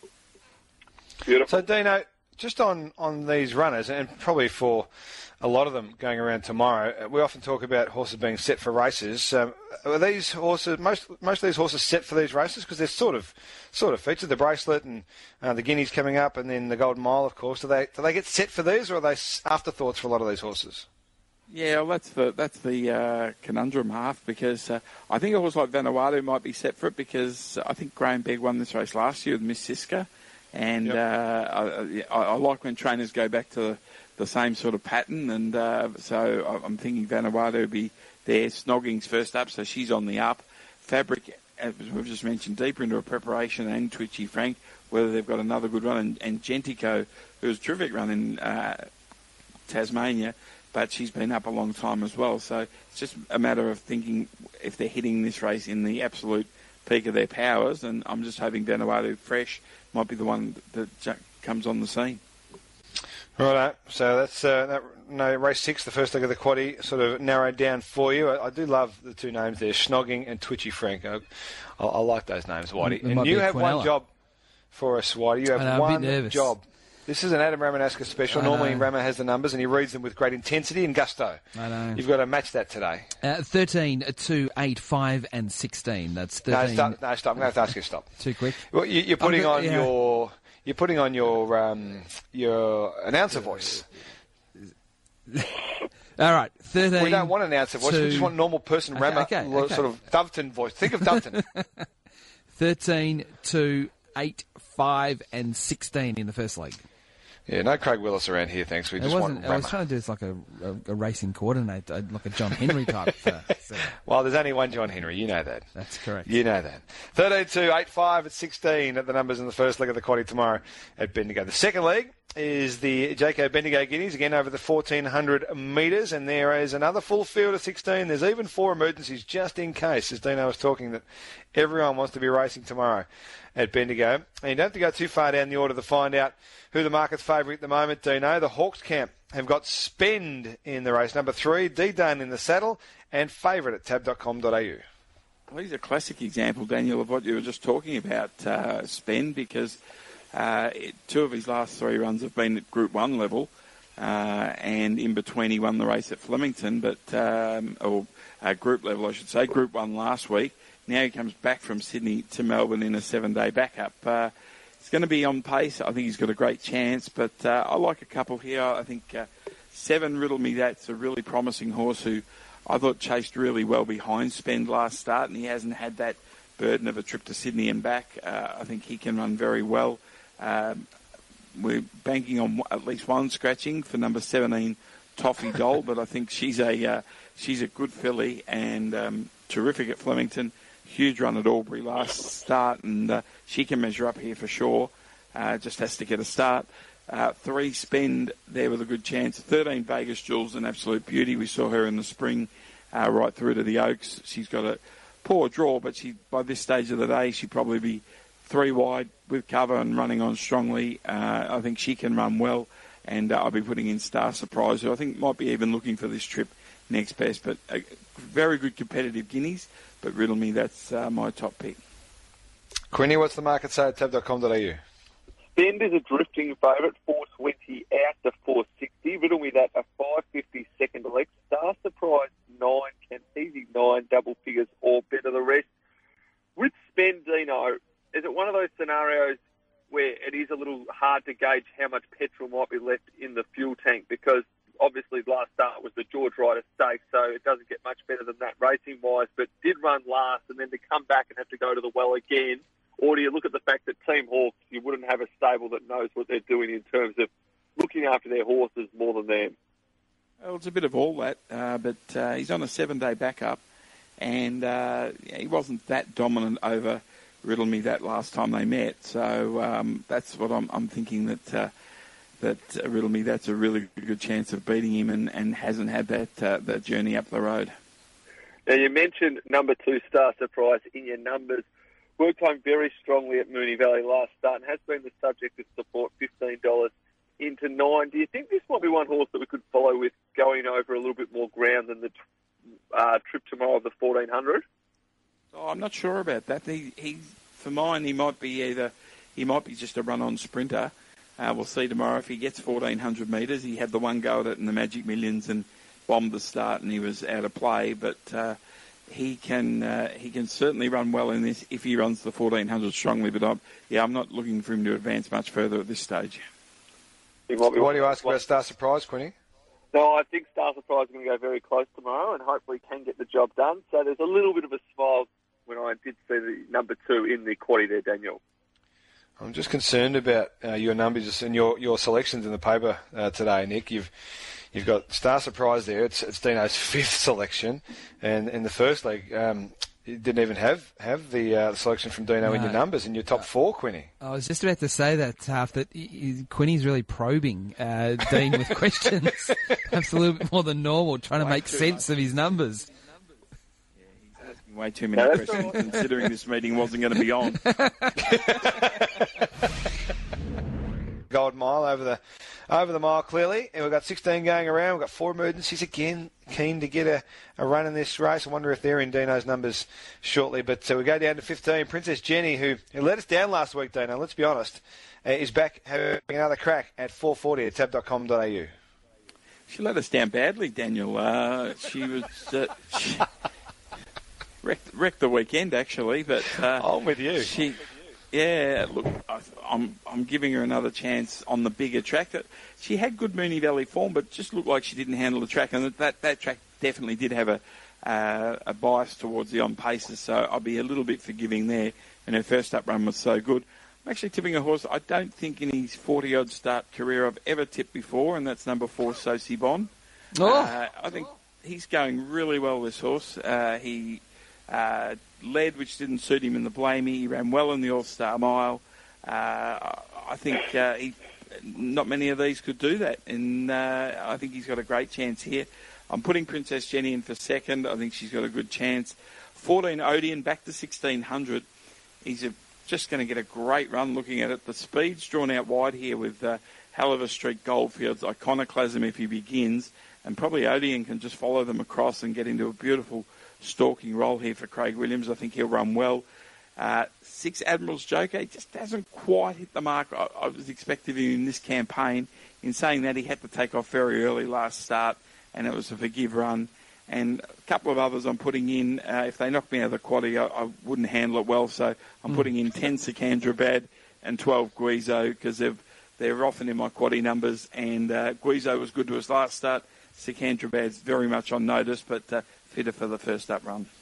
Beautiful. So, Dino, just on, on these runners, and probably for a lot of them going around tomorrow, we often talk about horses being set for races. Um, are these horses, most most of these horses set for these races? Because they're sort of sort of featured, the Bracelet and uh, the Guineas coming up, and then the Golden Mile, of course. Do they do they get set for these, or are they afterthoughts for a lot of these horses? Yeah, well, that's the that's the uh, conundrum half, because uh, I think a horse like Vanuatu might be set for it, because I think Graham Begg won this race last year with Miss Siska, and yep. uh, I, I like when trainers go back to the, the same sort of pattern, and uh, so I'm thinking Vanuatu will be there. Snogging's first up, so she's on the up. Fabric, as we've just mentioned, deeper into a preparation, and Twitchy Frank, whether they've got another good run, and, and Gentico, who was a terrific run in uh, Tasmania, but she's been up a long time as well. So it's just a matter of thinking if they're hitting this race in the absolute peak of their powers, and I'm just hoping Vanuatu Fresh might be the one that comes on the scene. Right, so that's uh, that, no, race six, the first leg of the quaddie, sort of narrowed down for you. I, I do love the two names there, Snogging and Twitchy Frank. I, I, I like those names, Whitey. It and you have one job for us, Whitey. You have know, one job. This is an Adam Ramanaska special. I Normally know. Rama has the numbers and he reads them with great intensity and gusto. I know. You've got to match that today. Uh, thirteen, two, eight, five, and sixteen. That's thirteen. No, stop. No, stop. I'm going to have to ask you to stop. Too quick. Well, you, you're putting go- on yeah. your you're putting on your um, your announcer voice. All right, thirteen. We don't want an announcer voice. We just want normal person Okay, Rama okay, lo- okay. sort of Doveton voice. Think of Doveton. thirteen, two, eight, five, and sixteen in the first leg. Yeah, no Craig Willis around here, thanks. We It just wasn't. want I Rama. was trying to do this like a, a, a racing coordinator, like a John Henry type. Uh, so Well, there's only one John Henry. You know that. that's correct. You know that. thirteen, two, eight, five at sixteen at the numbers in the first leg of the quaddie tomorrow at Bendigo. The second leg is the J K Bendigo Guineas, again over the fourteen hundred metres, and there is another full field of sixteen. There's even four emergencies just in case, as Dino was talking, that everyone wants to be racing tomorrow at Bendigo. And you don't have to go too far down the order to find out who the market's favourite at the moment, Dino. The Hawks camp have got Spend in the race. Number three, D-Dun in the saddle, and favourite at tab dot com dot a u. Well, he's a classic example, Daniel, of what you were just talking about, uh, Spend, because uh, it, two of his last three runs have been at Group one level, uh, and in between he won the race at Flemington, but um, or uh, Group level, I should say, Group one last week. Now he comes back from Sydney to Melbourne in a seven-day backup. Uh, he's going to be on pace. I think he's got a great chance, but uh, I like a couple here. I think uh, Seven Riddle Me That's a really promising horse who I thought chased really well behind Spend last start, and he hasn't had that burden of a trip to Sydney and back. Uh, I think he can run very well. Um, we're banking on at least one scratching for number seventeen, Toffee Doll, but I think she's a uh, she's a good filly and um, terrific at Flemington. Huge run at Albury last start, and uh, she can measure up here for sure. Uh, just has to get a start. Uh, three Spend there with a good chance. thirteen Vegas Jules, an absolute beauty. We saw her in the spring, uh, right through to the Oaks. She's got a poor draw, but she by this stage of the day she'd probably be three wide with cover and running on strongly. Uh, I think she can run well, and uh, I'll be putting in Star Surprise, who I think might be even looking for this trip next best. But uh, very good competitive guineas, but Riddle Me, that's uh, my top pick. Quinny, what's the market say at tab dot com dot a u? Spend is a drifting favourite, four twenty out to four sixty. Riddle Me that a five fifty second leg. Star Surprise nine, can easy nine, double figures or better the rest. With Spend, Dino, is it one of those scenarios where it is a little hard to gauge how much petrol might be left in the fuel tank? Because obviously last start was the George Ryder Stakes, so it doesn't get much better than that racing-wise, but did run last and then to come back and have to go to the well again. Or do you look at the fact that Team Hawkes, you wouldn't have a stable that knows what they're doing in terms of looking after their horses more than them? Well, it's a bit of all that, uh, but uh, he's on a seven-day backup, and uh, he wasn't that dominant over Riddle Me that last time they met. So um, that's what I'm, I'm thinking, that uh, that uh, Riddle Me, that's a really good chance of beating him, and, and hasn't had that uh, that journey up the road. Now, you mentioned number two, Star Surprise, in your numbers. Worked home very strongly at Moonee Valley last start and has been the subject of support, fifteen dollars into nine. Do you think this might be one horse that we could follow with going over a little bit more ground than the uh, trip tomorrow of the fourteen hundred? Oh, I'm not sure about that. He, he, for mine, he might be either, he might be just a run-on sprinter. Uh, we'll see tomorrow if he gets fourteen hundred metres. He had the one go at it in the Magic Millions and bombed the start, and he was out of play. But uh, he can uh, he can certainly run well in this if he runs the fourteen hundred strongly. But I'm, yeah, I'm not looking for him to advance much further at this stage. What do you ask about Star Surprise, Quinny? No, I think Star Surprise is going to go very close tomorrow and hopefully can get the job done. So there's a little bit of a smile when I did see the number two in the quaddy there, Daniel. I'm just concerned about uh, your numbers and your, your selections in the paper uh, today, Nick. You've you've got Star Surprise there. It's, it's Dino's fifth selection, and in the first leg, um, you didn't even have have the uh, selection from Dino no. in your numbers in your top four, Quinny. I was just about to say that, Taff, that he, Quinny's really probing uh, Dean with questions, perhaps a little bit more than normal, trying to make sense of his numbers. Way too many no, questions, considering this meeting wasn't going to be on. Gold Mile over the over the mile clearly, and we've got sixteen going around. We've got four emergencies again, keen to get a, a run in this race. I wonder if they're in Dino's numbers shortly. But uh, we go down to fifteen. Princess Jenny, who, who let us down last week, Dino, let's be honest, uh, is back having another crack at four forty at tab dot com dot a u. She let us down badly, Daniel. Uh, she was... Uh, she... Wrecked, wrecked the weekend, actually, but uh, I'm with you. She, yeah, look, I, I'm I'm giving her another chance on the bigger track. That she had good Moonee Valley form, but just looked like she didn't handle the track, and that that track definitely did have a uh, a bias towards the on paces. So I'll be a little bit forgiving there. And her first up run was so good. I'm actually tipping a horse I don't think in his forty odd start career I've ever tipped before, and that's number four, Sosi Bon. Oh. Uh, I think he's going really well. This horse, uh, he. Uh, led, which didn't suit him in the Blamey. He ran well in the All-Star Mile. Uh, I think uh, he, not many of these could do that, and uh, I think he's got a great chance here. I'm putting Princess Jenny in for second. I think she's got a good chance. fourteen Odeon back to sixteen hundred. He's a, just going to get a great run looking at it. The speed's drawn out wide here with uh, Haliver Street Goldfields, Iconoclasm if he begins, and probably Odeon can just follow them across and get into a beautiful stalking role here for Craig Williams. I think he'll run well. Uh, six Admiral's Joker, he just hasn't quite hit the mark I, I was expecting him in this campaign. In saying that, he had to take off very early last start, and it was a forgive run. And a couple of others I'm putting in. Uh, if they knock me out of the quaddie, I, I wouldn't handle it well, so I'm mm. putting in ten Sikandrabad and twelve Guizo, because they're often in my quaddie numbers, and uh, Guizo was good to us last start. Sikandrabad's very much on notice, but uh, fitter for the first up run.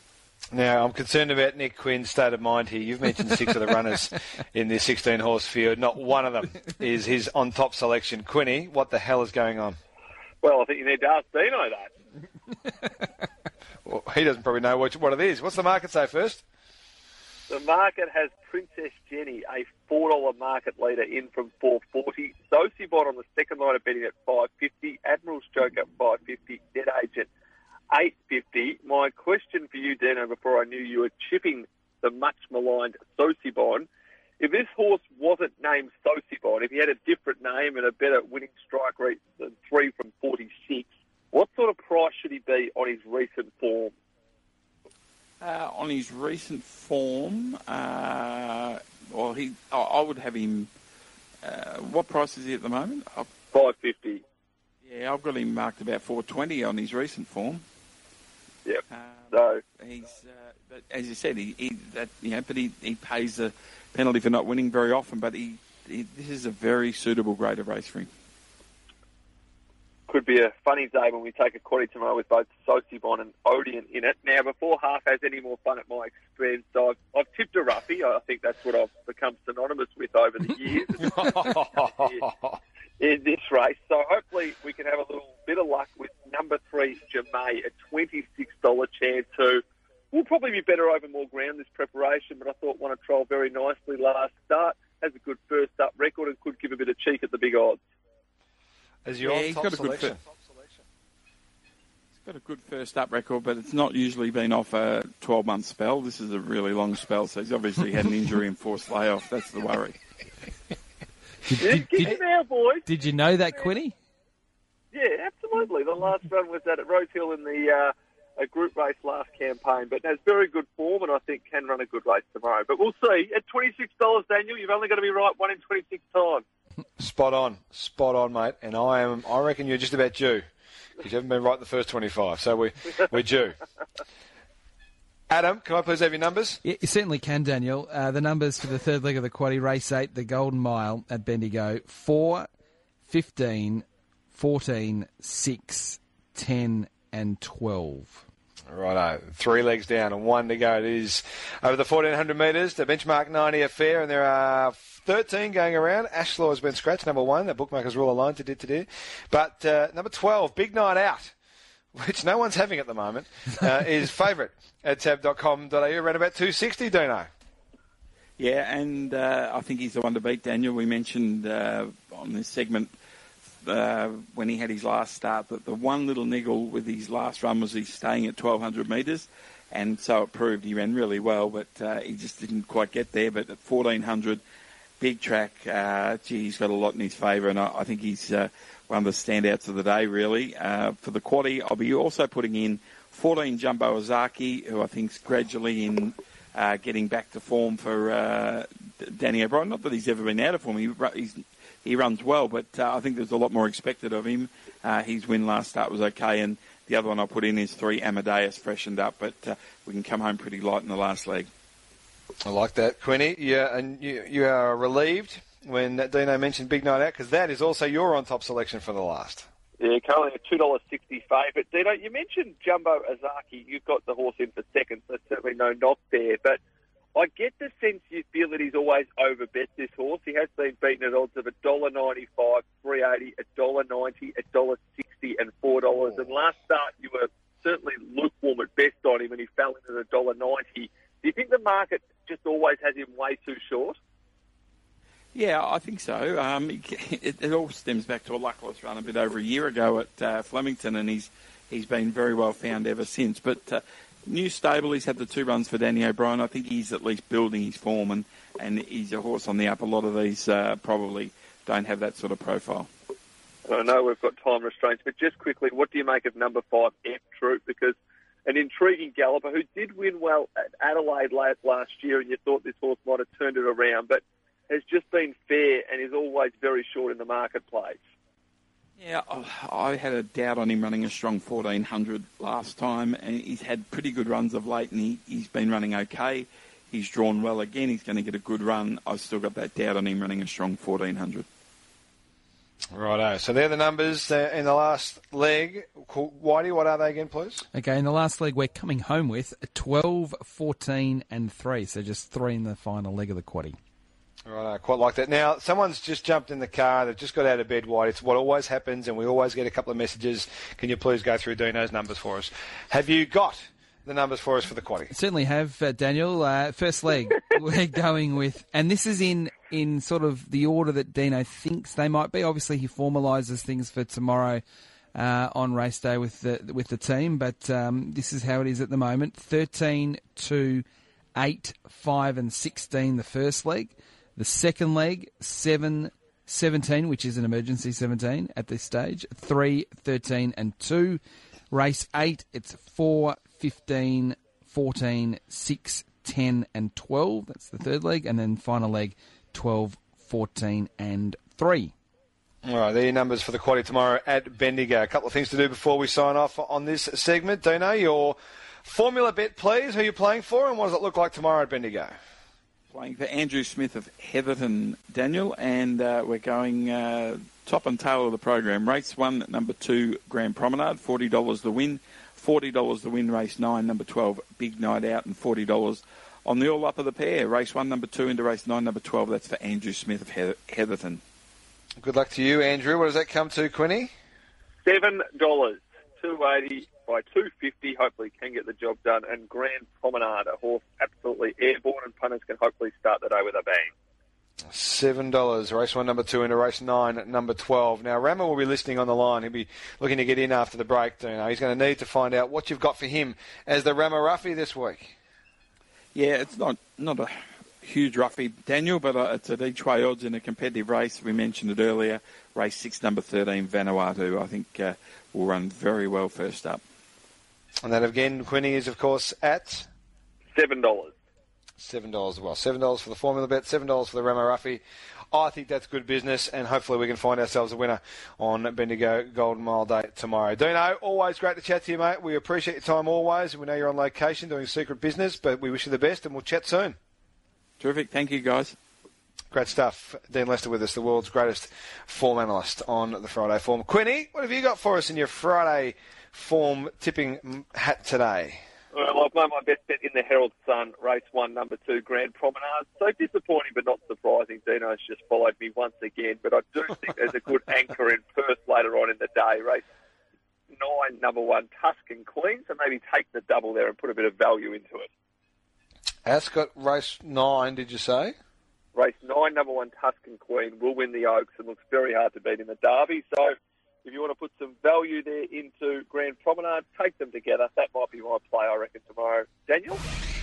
Now, I'm concerned about Nick Quinn's state of mind here. You've mentioned six of the runners in this sixteen-horse field. Not one of them is his on-top selection. Quinny, what the hell is going on? Well, I think you need to ask Dino that. Well, he doesn't probably know what, what it is. What's the market say first? The market has Princess Jenny, a four dollar market leader, in from four forty. Socibot on the second line of betting at five fifty. Admiral's Joke at five fifty. Dead Agent eight fifty. My question for you, Dino, before I knew you were chipping the much-maligned Socibon, if this horse wasn't named Socibon, if he had a different name and a better winning strike rate than three from forty-six, what sort of price should he be on his recent form? Uh, on his recent form, uh, well, he, I, I would have him. Uh, what price is he at the moment? I've, five fifty. Yeah, I've got him marked about four twenty on his recent form. Yep. Um, so he's, uh, but as you said, he, he that you know, but he, he pays the penalty for not winning very often. But he, he this is a very suitable grade of race for him. Could be a funny day when we take a quaddy tomorrow with both Socibon and Odeon in it. Now, before Half has any more fun at my expense, I've, I've tipped a roughie. I think that's what I've become synonymous with over the years in this race. So hopefully we can have a little bit of luck with number three, Jamay, a twenty-six dollar chance who will probably be better over more ground this preparation, but I thought won a trial very nicely last start, has a good first up record and could give a bit of cheek at the big odds. As your Yeah, on he's top got a good selection. He's got a good first up record, but it's not usually been off a twelve-month spell. This is a really long spell, so he's obviously had an injury and forced layoff. That's the worry. Did, Yeah, did, get did, it now, boys. did you know that, Quinny? Yeah, absolutely. The last run was at Rose Hill in the uh, a group race last campaign, but has very good form and I think can run a good race tomorrow. But we'll see. At twenty-six dollars, Daniel, you've only got to be right one in twenty-six times. Spot on. Spot on, mate. And I am. I reckon you're just about due. Because you haven't been right the first twenty-five. So we, we're due. Adam, can I please have your numbers? Yeah, you certainly can, Daniel. Uh, the numbers for the third leg of the quaddie, race eight, the Golden Mile at Bendigo, four, fifteen, fourteen, six, ten and twelve. Righto. Three legs down and one to go. It is over the fourteen hundred metres. The benchmark ninety affair, and there are thirteen going around. Ashlaw has been scratched, number one. The bookmakers rule alone to do to do. But uh, number twelve, Big Night Out, which no one's having at the moment, uh, is favourite at tab dot com dot a u, around about two sixty, Dino. Yeah, and uh, I think he's the one to beat, Daniel. We mentioned uh, on this segment uh, when he had his last start that the one little niggle with his last run was he's staying at twelve hundred metres, and so it proved he ran really well, but uh, he just didn't quite get there. But at fourteen hundred, big track, uh, gee, he's got a lot in his favour, and I, I think he's uh, one of the standouts of the day, really. Uh, for the quaddie, I'll be also putting in fourteen Jumbo Ozaki, who I think's gradually in uh, getting back to form for uh, Danny O'Brien. Not that he's ever been out of form. He, he's, he runs well, but uh, I think there's a lot more expected of him. Uh, his win last start was okay, and the other one I'll put in is three Amadeus, freshened up, but uh, we can come home pretty light in the last leg. I like that, Quinny. Yeah, and you, you are relieved when Dino mentioned Big Night Out, because that is also your on-top selection for the last. Yeah, currently a two dollars sixty favourite. Dino, you mentioned Jumbo Ozaki. You've got the horse in for second, so certainly no knock there. But I get the sense you feel that he's always overbet this horse. He has been beaten at odds of one dollar ninety-five, three eighty, one dollar ninety, one dollar sixty and four dollars. And last start you were certainly lukewarm at best on him and he fell in at one dollar ninety. Do you think the market just always has him way too short? Yeah, I think so. Um, it, it all stems back to a luckless run a bit over a year ago at uh, Flemington, and he's he's been very well found ever since. But uh, new stable, he's had the two runs for Danny O'Brien. I think he's at least building his form, and, and he's a horse on the up. A lot of these uh, probably don't have that sort of profile. I know we've got time restraints, but just quickly, what do you make of number five, F Troop? Because an intriguing galloper who did win well at Adelaide late last year, and you thought this horse might have turned it around, but has just been fair and is always very short in the marketplace. Yeah, I had a doubt on him running a strong fourteen hundred last time, and he's had pretty good runs of late, and he, he's been running okay. He's drawn well again. He's going to get a good run. I've still got that doubt on him running a strong fourteen hundred. Righto. So they're the numbers uh, in the last leg. Whitey, what are they again, please? Okay, in the last leg, we're coming home with twelve, fourteen and three. So just three in the final leg of the quaddie. Right, I quite like that. Now, someone's just jumped in the car. They've just got out of bed, White. It's what always happens, and we always get a couple of messages. Can you please go through Dino's numbers for us? Have you got the numbers for us for the quaddie? Certainly have, uh, Daniel. Uh, first leg, we're going with, and this is in, in sort of the order that Dino thinks they might be. Obviously, he formalises things for tomorrow uh, on race day with the with the team, but um, this is how it is at the moment. thirteen, two, eight, five and sixteen the first leg. The second leg, seven, seventeen, which is an emergency seventeen at this stage. three, thirteen and two. Race eight, it's four, fifteen, fourteen, six, ten and twelve. That's the third leg. And then final leg, twelve, fourteen and three. All right, there are your numbers for the quaddie tomorrow at Bendigo. A couple of things to do before we sign off on this segment. Dino, your formula bet, please. Who are you playing for and what does it look like tomorrow at Bendigo? Playing for Andrew Smith of Heatherton, Daniel, and uh, we're going uh, top and tail of the program. Race one, number two, Grand Promenade, forty dollars the win. forty dollars the win, race nine, number twelve, Big Night Out, and forty dollars on the all up of the pair. Race one, number two, into race nine, number twelve. That's for Andrew Smith of Heatherton. Good luck to you, Andrew. What does that come to, Quinny? seven dollars, two eighty by two fifty. Hopefully can get the job done. And Grand Promenade, a horse absolutely airborne, and punters can hopefully start the day with a bang. seven dollars, race one, number two, into race nine, number twelve. Now, Rama will be listening on the line. He'll be looking to get in after the break. You know, he's going to need to find out what you've got for him as the Rama Ruffy this week. Yeah, it's not not a huge roughie, Daniel, but uh, it's at each way odds in a competitive race. We mentioned it earlier. Race six, number thirteen, Vanuatu, I think uh, will run very well first up. And that again, Quinny, is of course at seven dollars. seven dollars as well. seven dollars for the formula bet, seven dollars for the Rama Ruffy. I think that's good business, and hopefully we can find ourselves a winner on Bendigo Golden Mile Day tomorrow. Dino, always great to chat to you, mate. We appreciate your time always. We know you're on location doing secret business, but we wish you the best, and we'll chat soon. Terrific. Thank you, guys. Great stuff. Dean Lester with us, the world's greatest form analyst on the Friday Form. Quinny, what have you got for us in your Friday form tipping hat today? Well, I've made my best bet in the Herald Sun, race one, number two, Grand Promenade. So disappointing, but not surprising. Dino's just followed me once again, but I do think there's a good anchor in Perth later on in the day. Race nine, number one, Tuscan Queen. So maybe take the double there and put a bit of value into it. Ascot, race nine, did you say? Race nine, number one, Tuscan Queen will win the Oaks and looks very hard to beat in the Derby. So if you want to put some value there into Grand Promenade, take them together. That might be my play, I reckon, tomorrow. Daniel?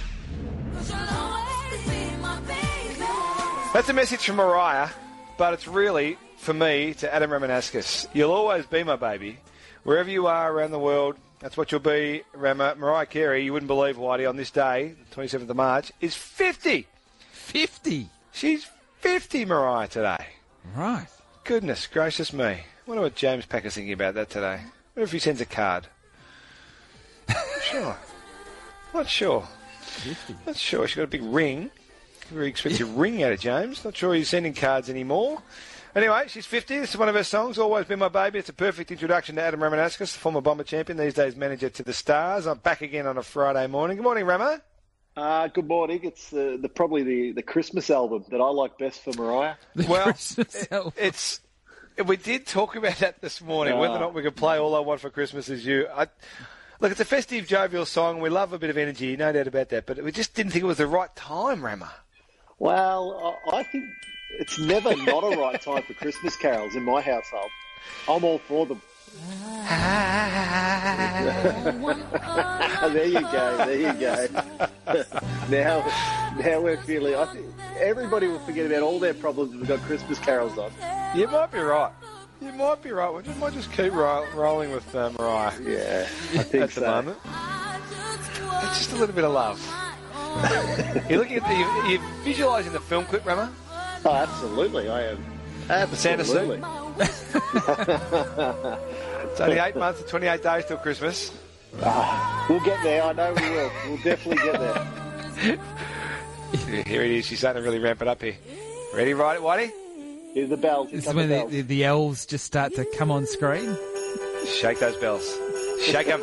That's a message from Mariah, but it's really, for me, to Adam Ramanauskas. You'll always be my baby. Wherever you are around the world, that's what you'll be, Rama. Mariah Carey, you wouldn't believe, Whitey, on this day, twenty-seventh of March, is fifty. fifty? She's fifty, Mariah, today. Right. Goodness gracious me. I wonder what James Packer's thinking about that today. I wonder if he sends a card. Sure. Not sure. fifty. Not sure. She's got a big ring. Very expensive ring out of James. Not sure he's sending cards anymore. Anyway, she's fifty. This is one of her songs, Always Been My Baby. It's a perfect introduction to Adam Ramanauskas, the former Bomber champion, these days manager to the Stars. I'm back again on a Friday morning. Good morning, Ramo. Uh, good morning. It's uh, the probably the, the Christmas album that I like best for Mariah. The well, Christmas it, album. it's we did talk about that this morning, Uh, whether or not we could play All I Want for Christmas Is You. I, look, it's a festive, jovial song. We love a bit of energy, no doubt about that, but we just didn't think it was the right time, Rama. Well, I, I think it's never not a right time for Christmas carols in my household. I'm all for them. There you go. There you go. now, now we're feeling. I think everybody will forget about all their problems if we've got Christmas carols on. You might be right. You might be right. We just might just keep ro- rolling with uh, Mariah. Yeah, I think at so. the moment. It's just a little bit of love. You're looking at the. You're, you're visualising the film clip, Rama. Oh, absolutely, I am. The Santa suit. Absolutely. It's only eight months and twenty-eight days till Christmas. Ah, we'll get there. I know we will. We'll definitely get there. Yeah, here it is. She's starting to really ramp it up here. Ready, right, Whitey? Yeah, the bells. This is the when bells. the, the elves just start to come on screen. Shake those bells. Shake them.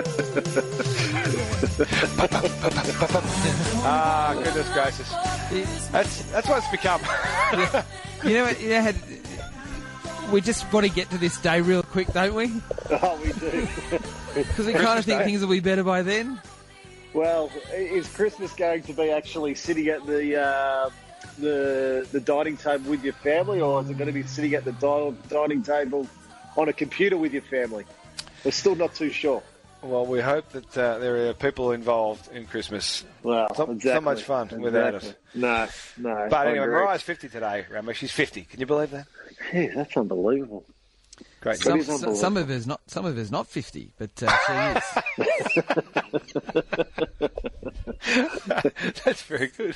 Ah, goodness gracious. That's that's what it's become. You know what? You know, how- we just got to get to this day real quick, don't we? Oh, we do. Because we kind of think Day. things will be better by then. Well, is Christmas going to be actually sitting at the uh, the the dining table with your family, or is it going to be sitting at the di- dining table on a computer with your family? We're still not too sure. Well, we hope that uh, there are people involved in Christmas. Well, It's not, exactly. it's not much fun without Exactly. it. No, no. But I anyway, agree. Mariah's fifty today, Ramo. She's fifty. Can you believe that? Yeah, that's unbelievable. Great. Some, is unbelievable. some of us not, some of us not fifty, but uh, she is. That's very good.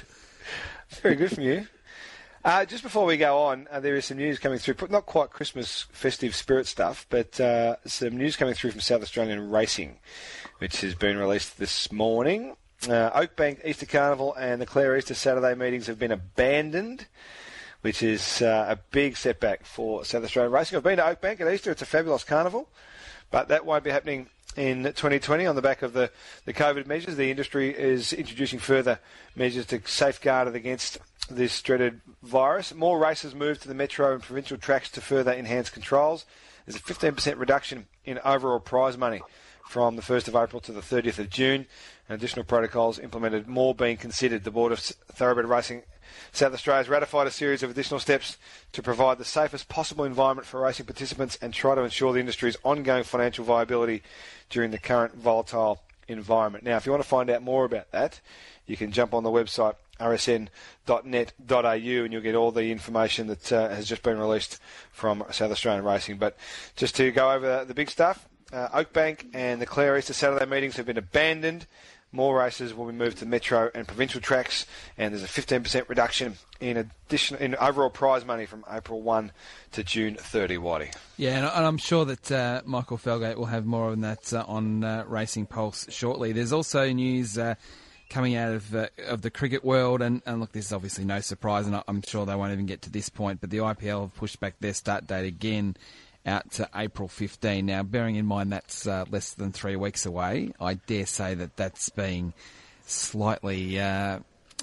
Very good from you. Uh, just before we go on, uh, there is some news coming through. Not quite Christmas festive spirit stuff, but uh, some news coming through from South Australian Racing, which has been released this morning. Uh, Oakbank Easter Carnival and the Clare Easter Saturday meetings have been abandoned, which is uh, a big setback for South Australian Racing. I've been to Oakbank at Easter. It's a fabulous carnival, but that won't be happening in twenty twenty on the back of the, the COVID measures. The industry is introducing further measures to safeguard it against this dreaded virus. More races move to the metro and provincial tracks to further enhance controls. There's a fifteen percent reduction in overall prize money from the first of April to the thirtieth of June. And additional protocols implemented, more being considered. The Board of Thoroughbred Racing South Australia has ratified a series of additional steps to provide the safest possible environment for racing participants and try to ensure the industry's ongoing financial viability during the current volatile environment. Now, if you want to find out more about that, you can jump on the website r s n dot net dot a u and you'll get all the information that uh, has just been released from South Australian Racing. But just to go over the big stuff, uh, Oakbank and the Clare Easter Saturday meetings have been abandoned. More races will be moved to metro and provincial tracks, and there's a fifteen percent reduction in addition in overall prize money from April first to June thirtieth, Waddy. Yeah, and, and I'm sure that uh, Michael Felgate will have more on that uh, on uh, Racing Pulse shortly. There's also news uh, coming out of uh, of the cricket world, and, and look, this is obviously no surprise, and I'm sure they won't even get to this point, but the I P L have pushed back their start date again out to April fifteenth. Now, bearing in mind that's uh, less than three weeks away, I dare say that that's being slightly, uh,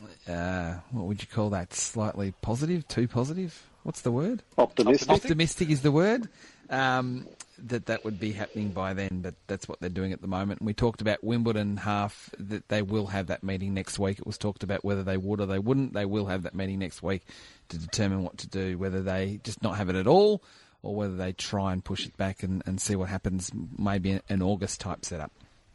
uh, what would you call that, slightly positive, too positive? What's the word? Optimistic. Optimistic is the word. Um, that that would be happening by then, but that's what they're doing at the moment. And we talked about Wimbledon half, that they will have that meeting next week. It was talked about whether they would or they wouldn't. They will have that meeting next week to determine what to do, whether they just not have it at all or whether they try and push it back and, and see what happens, maybe an August type setup.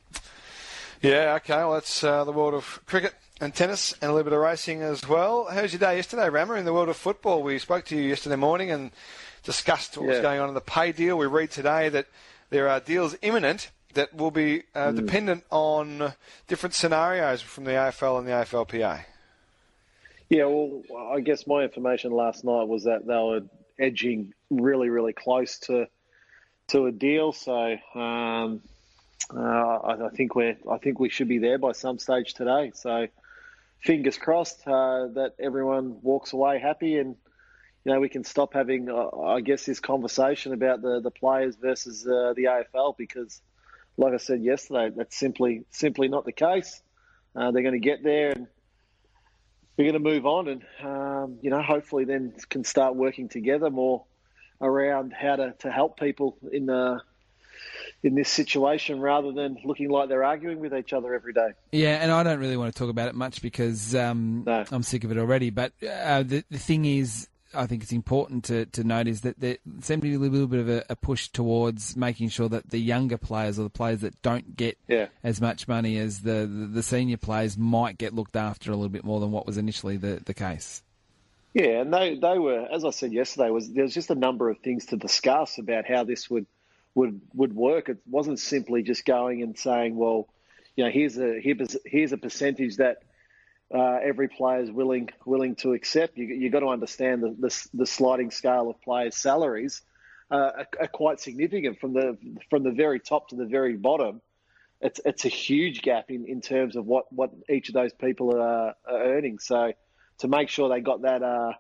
Yeah, okay, well, that's uh, the world of cricket and tennis and a little bit of racing as well. How was your day yesterday, Rammer, in the world of football? We spoke to you yesterday morning and discussed what was Yeah. going on in the pay deal. We read today that there are deals imminent that will be uh, Mm. dependent on different scenarios from the A F L and the A F L P A. Yeah, well, I guess my information last night was that they were edging really, really close to to a deal. So um, uh, I, I think we're I think we should be there by some stage today. So fingers crossed uh, that everyone walks away happy, and you know we can stop having uh, I guess this conversation about the the players versus uh, the A F L, because, like I said yesterday, that's simply simply not the case. Uh, they're going to get there and we're going to move on, and um, you know, hopefully, then can start working together more around how to, to help people in the in this situation, rather than looking like they're arguing with each other every day. Yeah, and I don't really want to talk about it much because um, No. I'm sick of it already. But uh, the the thing is, I think it's important to, to note is that there seems to be a little bit of a, a push towards making sure that the younger players or the players that don't get Yeah. as much money as the, the, the senior players might get looked after a little bit more than what was initially the, the case. Yeah, and they they were, as I said yesterday, was there was just a number of things to discuss about how this would would would work. It wasn't simply just going and saying, well, you know, here's a here's here's a percentage that uh, every player is willing willing to accept. You you got to understand the, the the sliding scale of players' salaries uh, are, are quite significant from the from the very top to the very bottom. It's it's a huge gap in, in terms of what, what each of those people are, are earning. So to make sure they got that uh,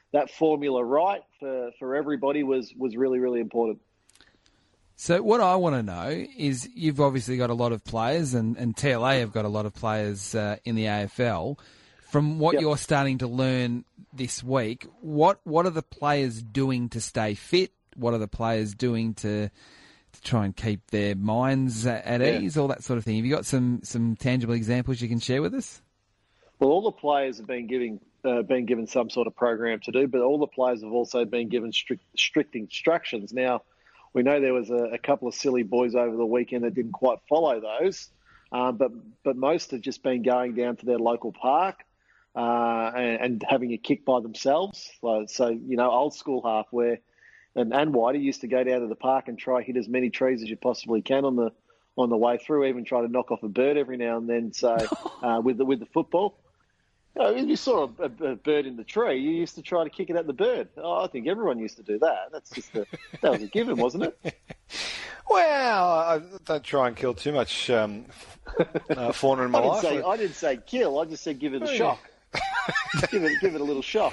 that formula right for, for everybody was, was really, really important. So what I want to know is you've obviously got a lot of players, and, and T L A have got a lot of players uh, in the A F L. From what Yep. you're starting to learn this week, what what are the players doing to stay fit? What are the players doing to to try and keep their minds at, at Yeah. ease? All that sort of thing. Have you got some, some tangible examples you can share with us? Well, all the players have been giving uh, been given some sort of program to do, but all the players have also been given strict, strict instructions. Now, we know there was a, a couple of silly boys over the weekend that didn't quite follow those, um, but but most have just been going down to their local park uh, and, and having a kick by themselves. So, so you know, old school half where and and Whitey used to go down to the park and try hit as many trees as you possibly can on the on the way through, even try to knock off a bird every now and then. So uh, with the with the football. You know, if you saw a, a bird in the tree, you used to try to kick it at the bird. Oh, I think everyone used to do that. That's just a, that was a given, wasn't it? Well, I don't try and kill too much um, uh, fauna in my I didn't life. say I didn't say kill. I just said give it a shock. give it give it a little shock.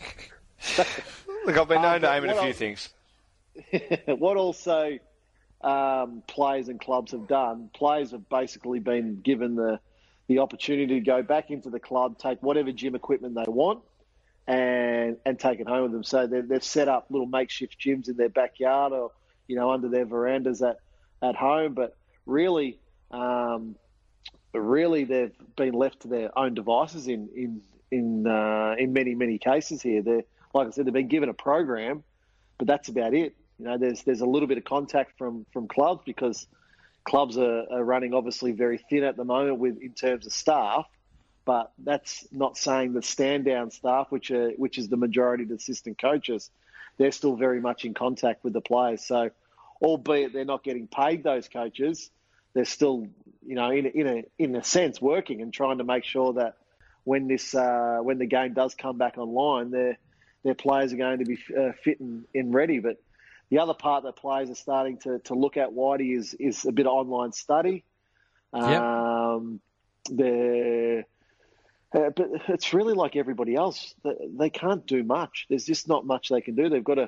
Look, I've been known Uh, to aim at a what few I- things. What also um, players and clubs have done, players have basically been given the the opportunity to go back into the club, take whatever gym equipment they want, and and take it home with them. So they've, they've set up little makeshift gyms in their backyard or, you know, under their verandas at, at home. But really, um, really they've been left to their own devices in in in uh, in many many cases here. They're, like I said, they've been given a program, but that's about it. You know, there's there's a little bit of contact from from clubs because clubs are, are running obviously very thin at the moment with in terms of staff, but that's not saying the stand down staff, which are which is the majority of the assistant coaches, they're still very much in contact with the players. So, albeit they're not getting paid, those coaches, they're still, you know, in a, in a in a sense working and trying to make sure that when this uh, when the game does come back online, their their players are going to be uh, fit and, and ready. But the other part that players are starting to, to look at, Whitey, is is a bit of online study. Yep. Um, they're, uh, but it's really like everybody else. They, they can't do much. There's just not much they can do. They've got to,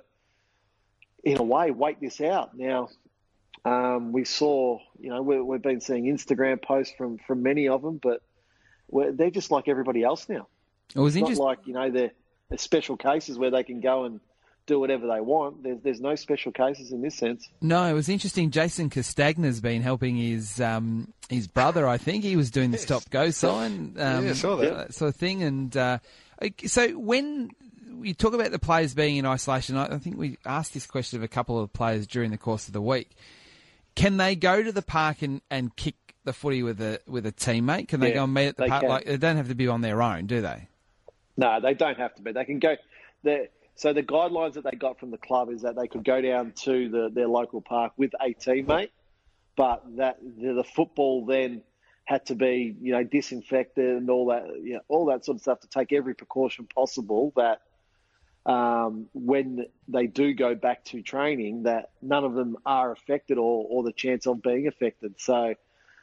in a way, wait this out. Now, um, we saw, you know, we, we've been seeing Instagram posts from, from many of them, but we're, they're just like everybody else now. It was It's not interesting. like, you know, they're, they're special cases where they can go and do whatever they want. There's there's no special cases in this sense. No, it was interesting. Jason Castagna's been helping his um, his brother. I think he was doing the stop go sign, um, Yeah, I saw that. that sort of thing. And uh, so when you talk about the players being in isolation, I I think we asked this question of a couple of players during the course of the week. Can they go to the park and, and kick the footy with a with a teammate? Can they Yeah, go and meet at the they park? can. Like they don't have to be on their own, do they? No, they don't have to be. They can go. So the guidelines that they got from the club is that they could go down to the, their local park with a teammate, but that the, the football then had to be, you know, disinfected and all that, you know, all that sort of stuff to take every precaution possible that um, when they do go back to training, that none of them are affected or, or the chance of being affected. So,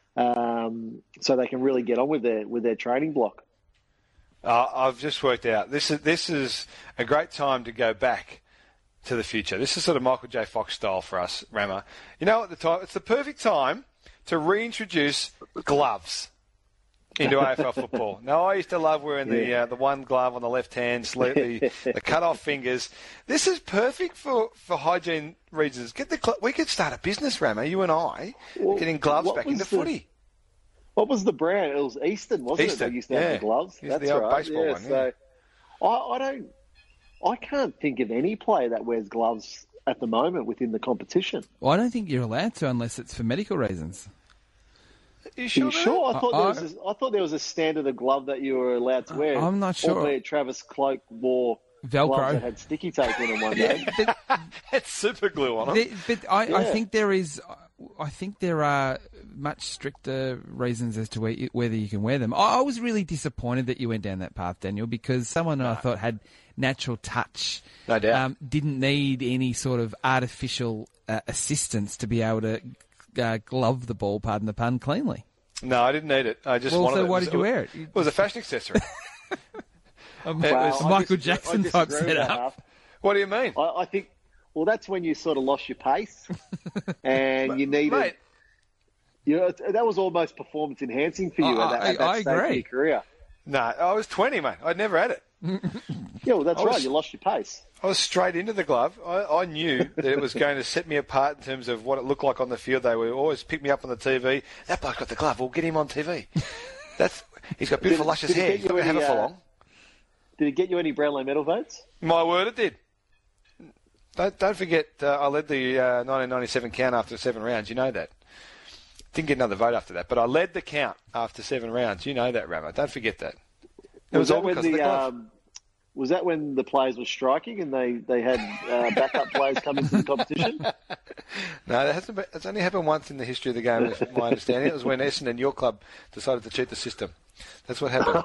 um, so they can really get on with their with their training block. Uh, I've just worked out. This is this is a great time to go back to the future. This is sort of Michael J. Fox style for us, Rama. You know, at the time, it's the perfect time to reintroduce gloves into A F L football. Now, I used to love wearing the uh, the one glove on the left hand, the, the cut off fingers. This is perfect for, for hygiene reasons. Get the cl- we could start a business, Rama, you and I, Well, getting gloves what back was into the- footy. What was the brand? It was Easton, wasn't Easton, it? They used to have yeah. the gloves. Used That's the old right. baseball yeah, one, yeah. So I, I don't, I can't think of any player that wears gloves at the moment within the competition. Well, I don't think you're allowed to unless it's for medical reasons. You Are sure? you sure? I thought, I- there was a, I thought there was a standard of glove that you were allowed to wear. I'm not sure. Albeit Travis Cloak wore Velcro. gloves that had sticky tape in them one day. It's super glue on them. The- but I, I Yeah. think there is, I think there are much stricter reasons as to where, whether you can wear them. I, I was really disappointed that you went down that path, Daniel, because someone I thought had natural touch, No doubt. um, didn't need any sort of artificial uh, assistance to be able to uh, glove the ball, pardon the pun, cleanly. No, I didn't need it. I just Well, wanted so it. why It was- did you wear it? It was a fashion accessory. Um, It well, was- Michael I dis- Jackson I type disagree with that, setup. Huff. What do you mean? I, I think, well, that's when you sort of lost your pace and you needed. Mate, You know, that was almost performance enhancing for you I- at that, at that I- I stage agree. of your career. no, I was twenty, mate. I'd never had it. Yeah, well, that's I was- right. You lost your pace. I was straight into the glove. I, I knew that it was going to set me apart in terms of what it looked like on the field. They would always pick me up on the T V. That bloke got the glove. We'll get him on T V. That's He's got beautiful, Did- luscious did he hair. get He's you not going to have any, it for uh, long. Did it get you any Brownlow medal votes? My word, it did. Don't, don't forget, uh, I led the uh, nineteen ninety-seven count after seven rounds. You know that. Didn't get another vote after that, but I led the count after seven rounds. You know that, Ramo. Don't forget that. It was, that all when because of the the, glove. um, was that when the players were striking and they, they had uh, backup players come into the competition? No, that hasn't been, it's only happened once in the history of the game, is my understanding. It was when Essendon, your club, decided to cheat the system. That's what happened.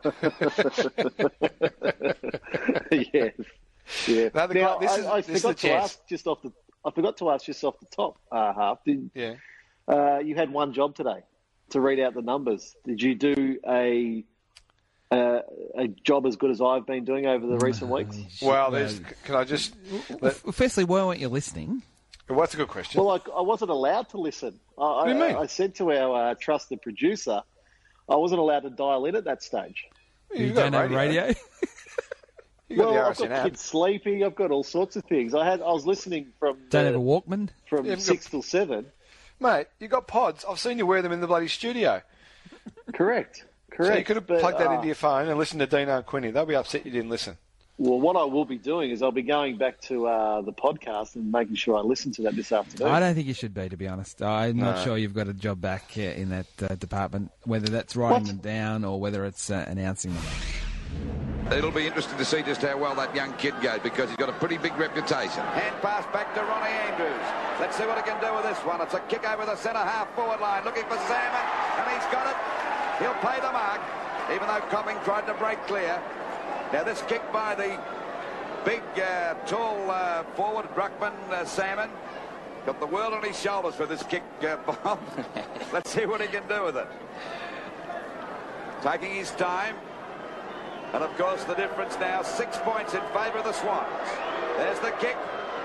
Yes. Yeah. No, the now, club- this I, is- I this is forgot the to chance. ask just off the. I forgot to ask just off the top uh, half. Did Yeah. uh, you had one job today to read out the numbers? Did you do a uh, a job as good as I've been doing over the recent weeks? Well, there's. Can I just? Let, Firstly, why weren't you listening? well, that's a good question. Well, I, I wasn't allowed to listen. I, What do you I, mean? I said to our uh, trusted producer, I wasn't allowed to dial in at that stage. You You've got don't have radio? You got well, the I've R S N got app. kids sleeping. I've got all sorts of things. I had. I was listening from Don't uh, have a Walkman? from Yeah, I've got- six till seven. Mate, you got pods. I've seen you wear them in the bloody studio. Correct. Correct. So you could have But, plugged that uh, into your phone and listened to Dino and Quinny. They'll be upset you didn't listen. Well, what I will be doing is I'll be going back to uh, the podcast and making sure I listen to that this afternoon. I don't think you should be, to be honest. I'm not No. sure you've got a job back uh, in that uh, department, whether that's writing What? them down or whether it's uh, announcing them. It'll be interesting to see just how well that young kid goes because he's got a pretty big reputation. Hand pass back to Ronnie Andrews. Let's see what he can do with this one. It's a kick over the centre half forward line, looking for Salmon, and he's got it. He'll play the mark, even though Copping tried to break clear. Now this kick by the big, uh, tall uh, forward, Ruckman uh, Salmon. Got the world on his shoulders for this kick, uh, Bob. Let's see what he can do with it. Taking his time. And of course the difference now, six points in favour of the Swans. There's the kick.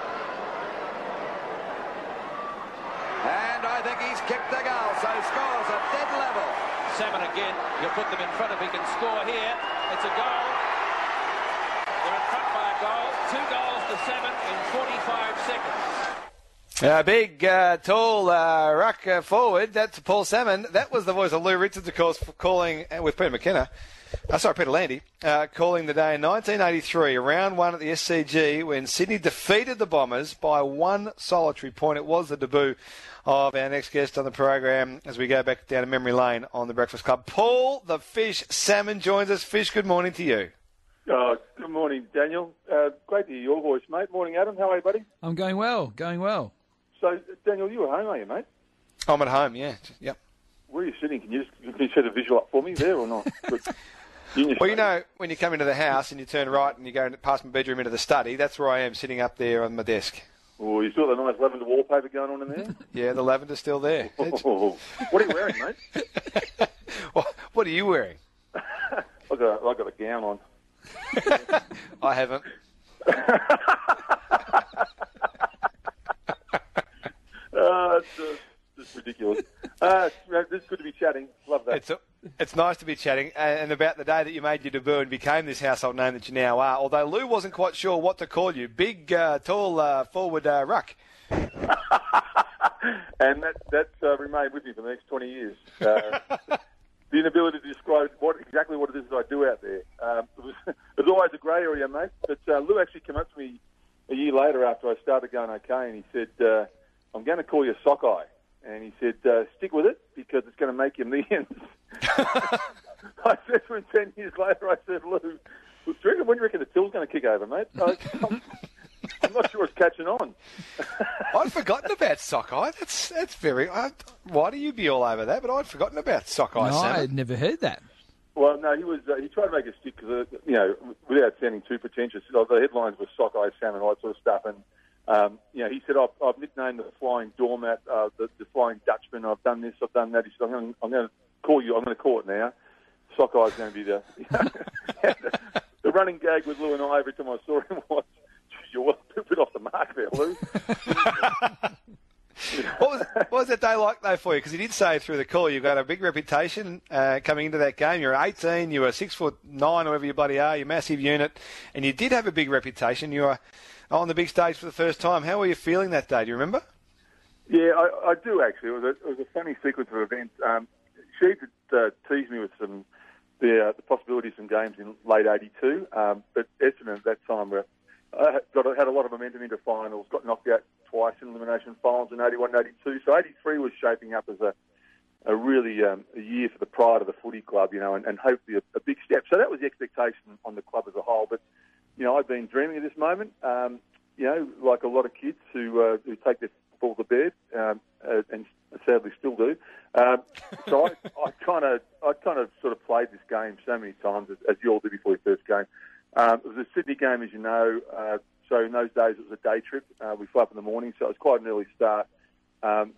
And I think he's kicked the goal, so scores a dead level. Salmon again, he'll put them in front if he can score here. It's a goal. They're in front by a goal. Two goals to Salmon in forty-five seconds. Uh, big, uh, tall, uh, ruck uh, forward. That's Paul Salmon. That was the voice of Lou Richards, of course, for calling uh, with Peter McKenna. Uh, sorry, Peter Landy, uh, calling the day in nineteen eighty-three, round one at the S C G, when Sydney defeated the Bombers by one solitary point. It was the debut of our next guest on the program as we go back down to memory lane on the Breakfast Club. Paul the Fish Salmon joins us. Fish, good morning to you. Oh, good morning, Daniel. Uh, great to hear your voice, mate. Morning, Adam. How are you, buddy? I'm going well, going well. So, Daniel, you at home, are you, mate? I'm at home, yeah. Yep. Where are you sitting? Can you just can you set a visual up for me there or not? Well, you know, when you come into the house and you turn right and you go past my bedroom into the study, that's where I am, sitting up there on my desk. Oh, you still got the nice lavender wallpaper going on in there? Yeah, the lavender's still there. Oh, what are you wearing, mate? what, what are you wearing? I got I got a gown on. I haven't. uh, it's uh, just ridiculous. Uh, it's good to be chatting. Love that. It's a, it's nice to be chatting, and about the day that you made your debut and became this household name that you now are. Although Lou wasn't quite sure what to call you, big, uh, tall, uh, forward uh, ruck. And that that's uh, remained with me for the next twenty years. Uh, the inability to describe what exactly what it is that I do out there. Um, it, was, it was always a grey area, mate. But uh, Lou actually came up to me a year later after I started going okay, and he said, uh, "I'm going to call you Sockeye." And he said, uh, stick with it because it's going to make you millions. I said to him ten years later, I said, Lou, do you reckon, when do you reckon the till's going to kick over, mate? I, I'm, I'm not sure it's catching on. I'd forgotten about Sockeye. That's that's very... I, why do you be all over that? But I'd forgotten about Sockeye. No, Salmon. I'd never heard that. Well, no, he was. Uh, he tried to make a stick because, uh, you know, without sounding too pretentious, uh, the headlines were Sockeye, Salmon, all that sort of stuff, and Um, you know, he said, I've, I've nicknamed the Flying Doormat, uh, the, the Flying Dutchman. I've done this, I've done that. He said, I'm going, I'm going to call you, I'm going to call it now. Sockeye's going to be the... it running gag with Lou and I every time I saw him was, you're well a bit off the mark there, Lou. What was, what was that day like, though, for you? Because he did say through the call you've got a big reputation uh, coming into that game. You're eighteen, you were six foot nine, whoever you bloody are, you're a massive unit, and you did have a big reputation. You were on the big stage for the first time. How were you feeling that day? Do you remember? Yeah, I, I do, actually. It was, a, it was a funny sequence of events. Um, she uh, teased me with some the, uh, the possibilities of some games in late eighty-two, um, but Essendon at that time were, uh, got, had a lot of momentum into finals, got knocked out twice in elimination finals in eighty-one and eighty-two. So eighty-three was shaping up as a, a really um, a year for the pride of the footy club, you know, and, and hopefully a, a big step. So that was the expectation on the club as a whole. But, you know, I've been dreaming of this moment, um, you know, like a lot of kids who uh, who take their football to bed, um, uh, and sadly still do. Um, so I, I kind of I kind of sort of played this game so many times, as, as you all did before your first game. Um, it was a Sydney game, as you know, uh, so in those days it was a day trip. Uh, we flew up in the morning, so it was quite an early start. Um,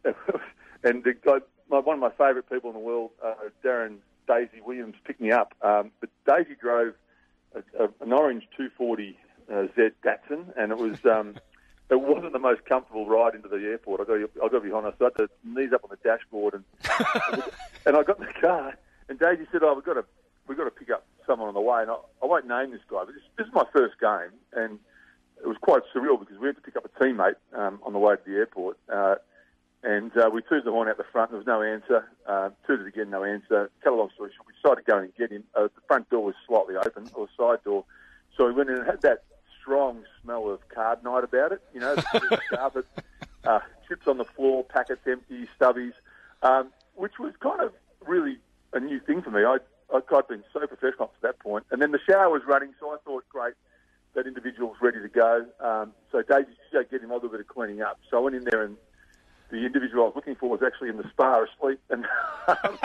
and the guy, my, one of my favourite people in the world, uh, Darren Daisy Williams, picked me up. Um, but Daisy drove a, a, an orange two forty uh, Z Datsun, and it was um, it wasn't the most comfortable ride into the airport. I've got to, I've got to be honest. I had to knees up on the dashboard, and and I got in the car, and Daisy said, "Oh, we've got to we've got to pick up someone on the way." And I, I won't name this guy, but this, this is my first game, and it was quite surreal because we had to pick up a teammate um, on the way to the airport, uh, and uh, we tooted the horn out the front. There was no answer. Uh, tooted again, no answer. Cut a long story short, we decided to go in and get him. Uh, the front door was slightly open, or side door, so we went in and had that strong smell of card night about it. You know, the carpet, uh, chips on the floor, packets empty, stubbies, um, which was kind of really a new thing for me. I, I, I'd been so professional up to that point, and then the shower was running, so I thought, great. That individual's ready to go. Um, so Daisy said, get him a little bit of cleaning up. So I went in there, and the individual I was looking for was actually in the spa asleep, and um,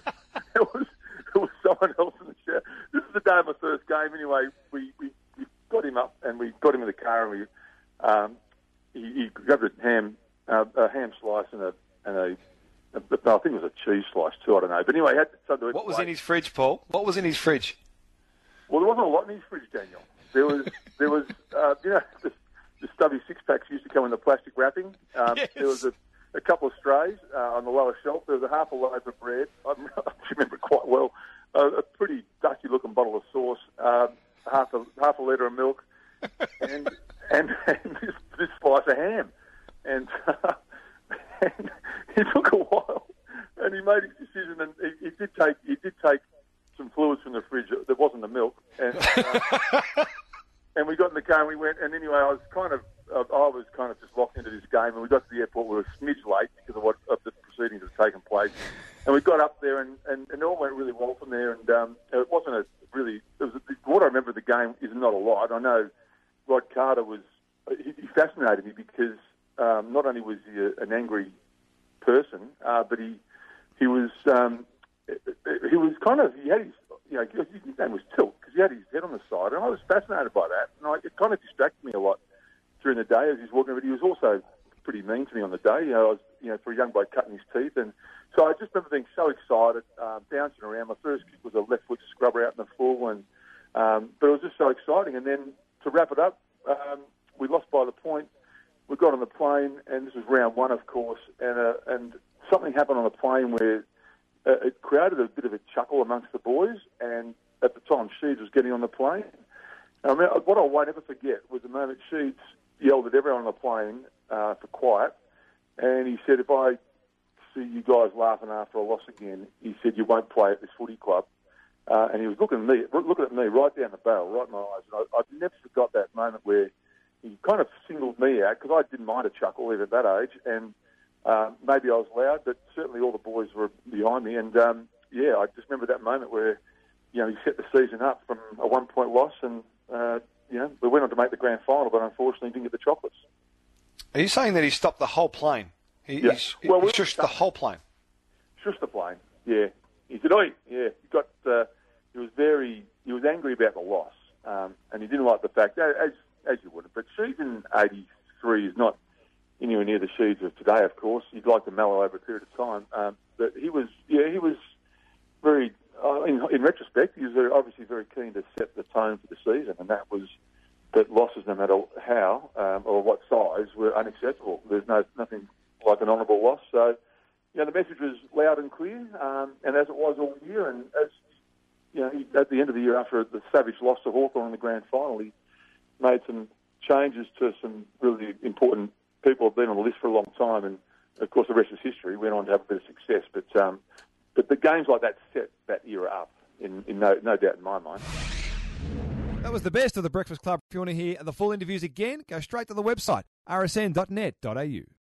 it was it was someone else in the shower. This is the day of my first game. Anyway, we, we, we got him up, and we got him in the car, and we um, he, he grabbed a ham uh, a ham slice and a and a, a I think it was a cheese slice too. I don't know, but anyway, he had to. What was in his fridge, Paul? What was in his fridge? Well, there wasn't a lot in his fridge, Daniel. There was, there was, uh, you know, the, the stubby six packs used to come in the plastic wrapping. Um, yes. There was a, a couple of strays uh, on the lower shelf. There was a half a loaf of bread. I remember it quite well. Uh, a pretty dusty-looking bottle of sauce. Um, half a half a litre of milk, and and, and this, this slice of ham. And, uh, and it took a while, and he made his decision. And he, he did take he did take some fluids from the fridge that wasn't the milk, and. Uh, And we got in the car and we went, and anyway, I was kind of, uh, I was kind of just locked into this game, and we got to the airport, we were a smidge late because of what of the proceedings that had taken place, and we got up there, and, and, and it all went really well from there, and um, it wasn't a really, it was a, what I remember of the game is not a lot. I know Rod Carter was, he, he fascinated me because um, not only was he a, an angry person, uh, but he, he was, um, he was kind of, he had his, you know, his name was Tilt, because he had his head on the side, and I was fascinated by that, and I, it kind of distracted me a lot during the day as he was walking, but he was also pretty mean to me on the day. You know, I was, you know, for a young bloke cutting his teeth, and so I just remember being so excited, um, bouncing around. My first kick was a left foot scrubber out in the full, and um, but it was just so exciting. And then to wrap it up, um, we lost by the point. We got on the plane, and this was round one, of course, and uh, and something happened on the plane where Uh, it created a bit of a chuckle amongst the boys, and at the time, Sheeds was getting on the plane. I mean, what I won't ever forget was the moment Sheeds yelled at everyone on the plane uh, for quiet, and he said, if I see you guys laughing after a loss again, he said, you won't play at this footy club. Uh, and he was looking at me, looking at me right down the barrel, right in my eyes. And I, I've never forgot that moment where he kind of singled me out, because I didn't mind a chuckle even at that age, and Uh, maybe I was loud, but certainly all the boys were behind me. And, um, yeah, I just remember that moment where, you know, he set the season up from a one-point loss and, uh, you know, we went on to make the grand final, but unfortunately didn't get the chocolates. Are you saying that he stopped the whole plane? He, yeah. He, well, he we shushed the whole plane? Shushed the plane, yeah. He said, oi, yeah. He got, uh, he was very, he was angry about the loss, um, and he didn't like the fact, as as you would, but season eighty-three is not anywhere near the Sheeds of today, of course. You'd like to mellow over a period of time. Um, but he was, yeah, he was very uh, in, in retrospect, he was very, obviously very keen to set the tone for the season, and that was that losses, no matter how um, or what size, were unacceptable. There's no nothing like an honourable loss. So, you know, the message was loud and clear, um, and as it was all year, and as you know, he, at the end of the year, after the savage loss to Hawthorn in the grand final, he made some changes to some really important people who've been on the list for a long time, and of course, the rest is history. Went on to have a bit of success, but um, but the games like that set that era up, in, in no no doubt in my mind. That was the best of the Breakfast Club. If you want to hear the full interviews again, go straight to the website, r s n dot net dot a u.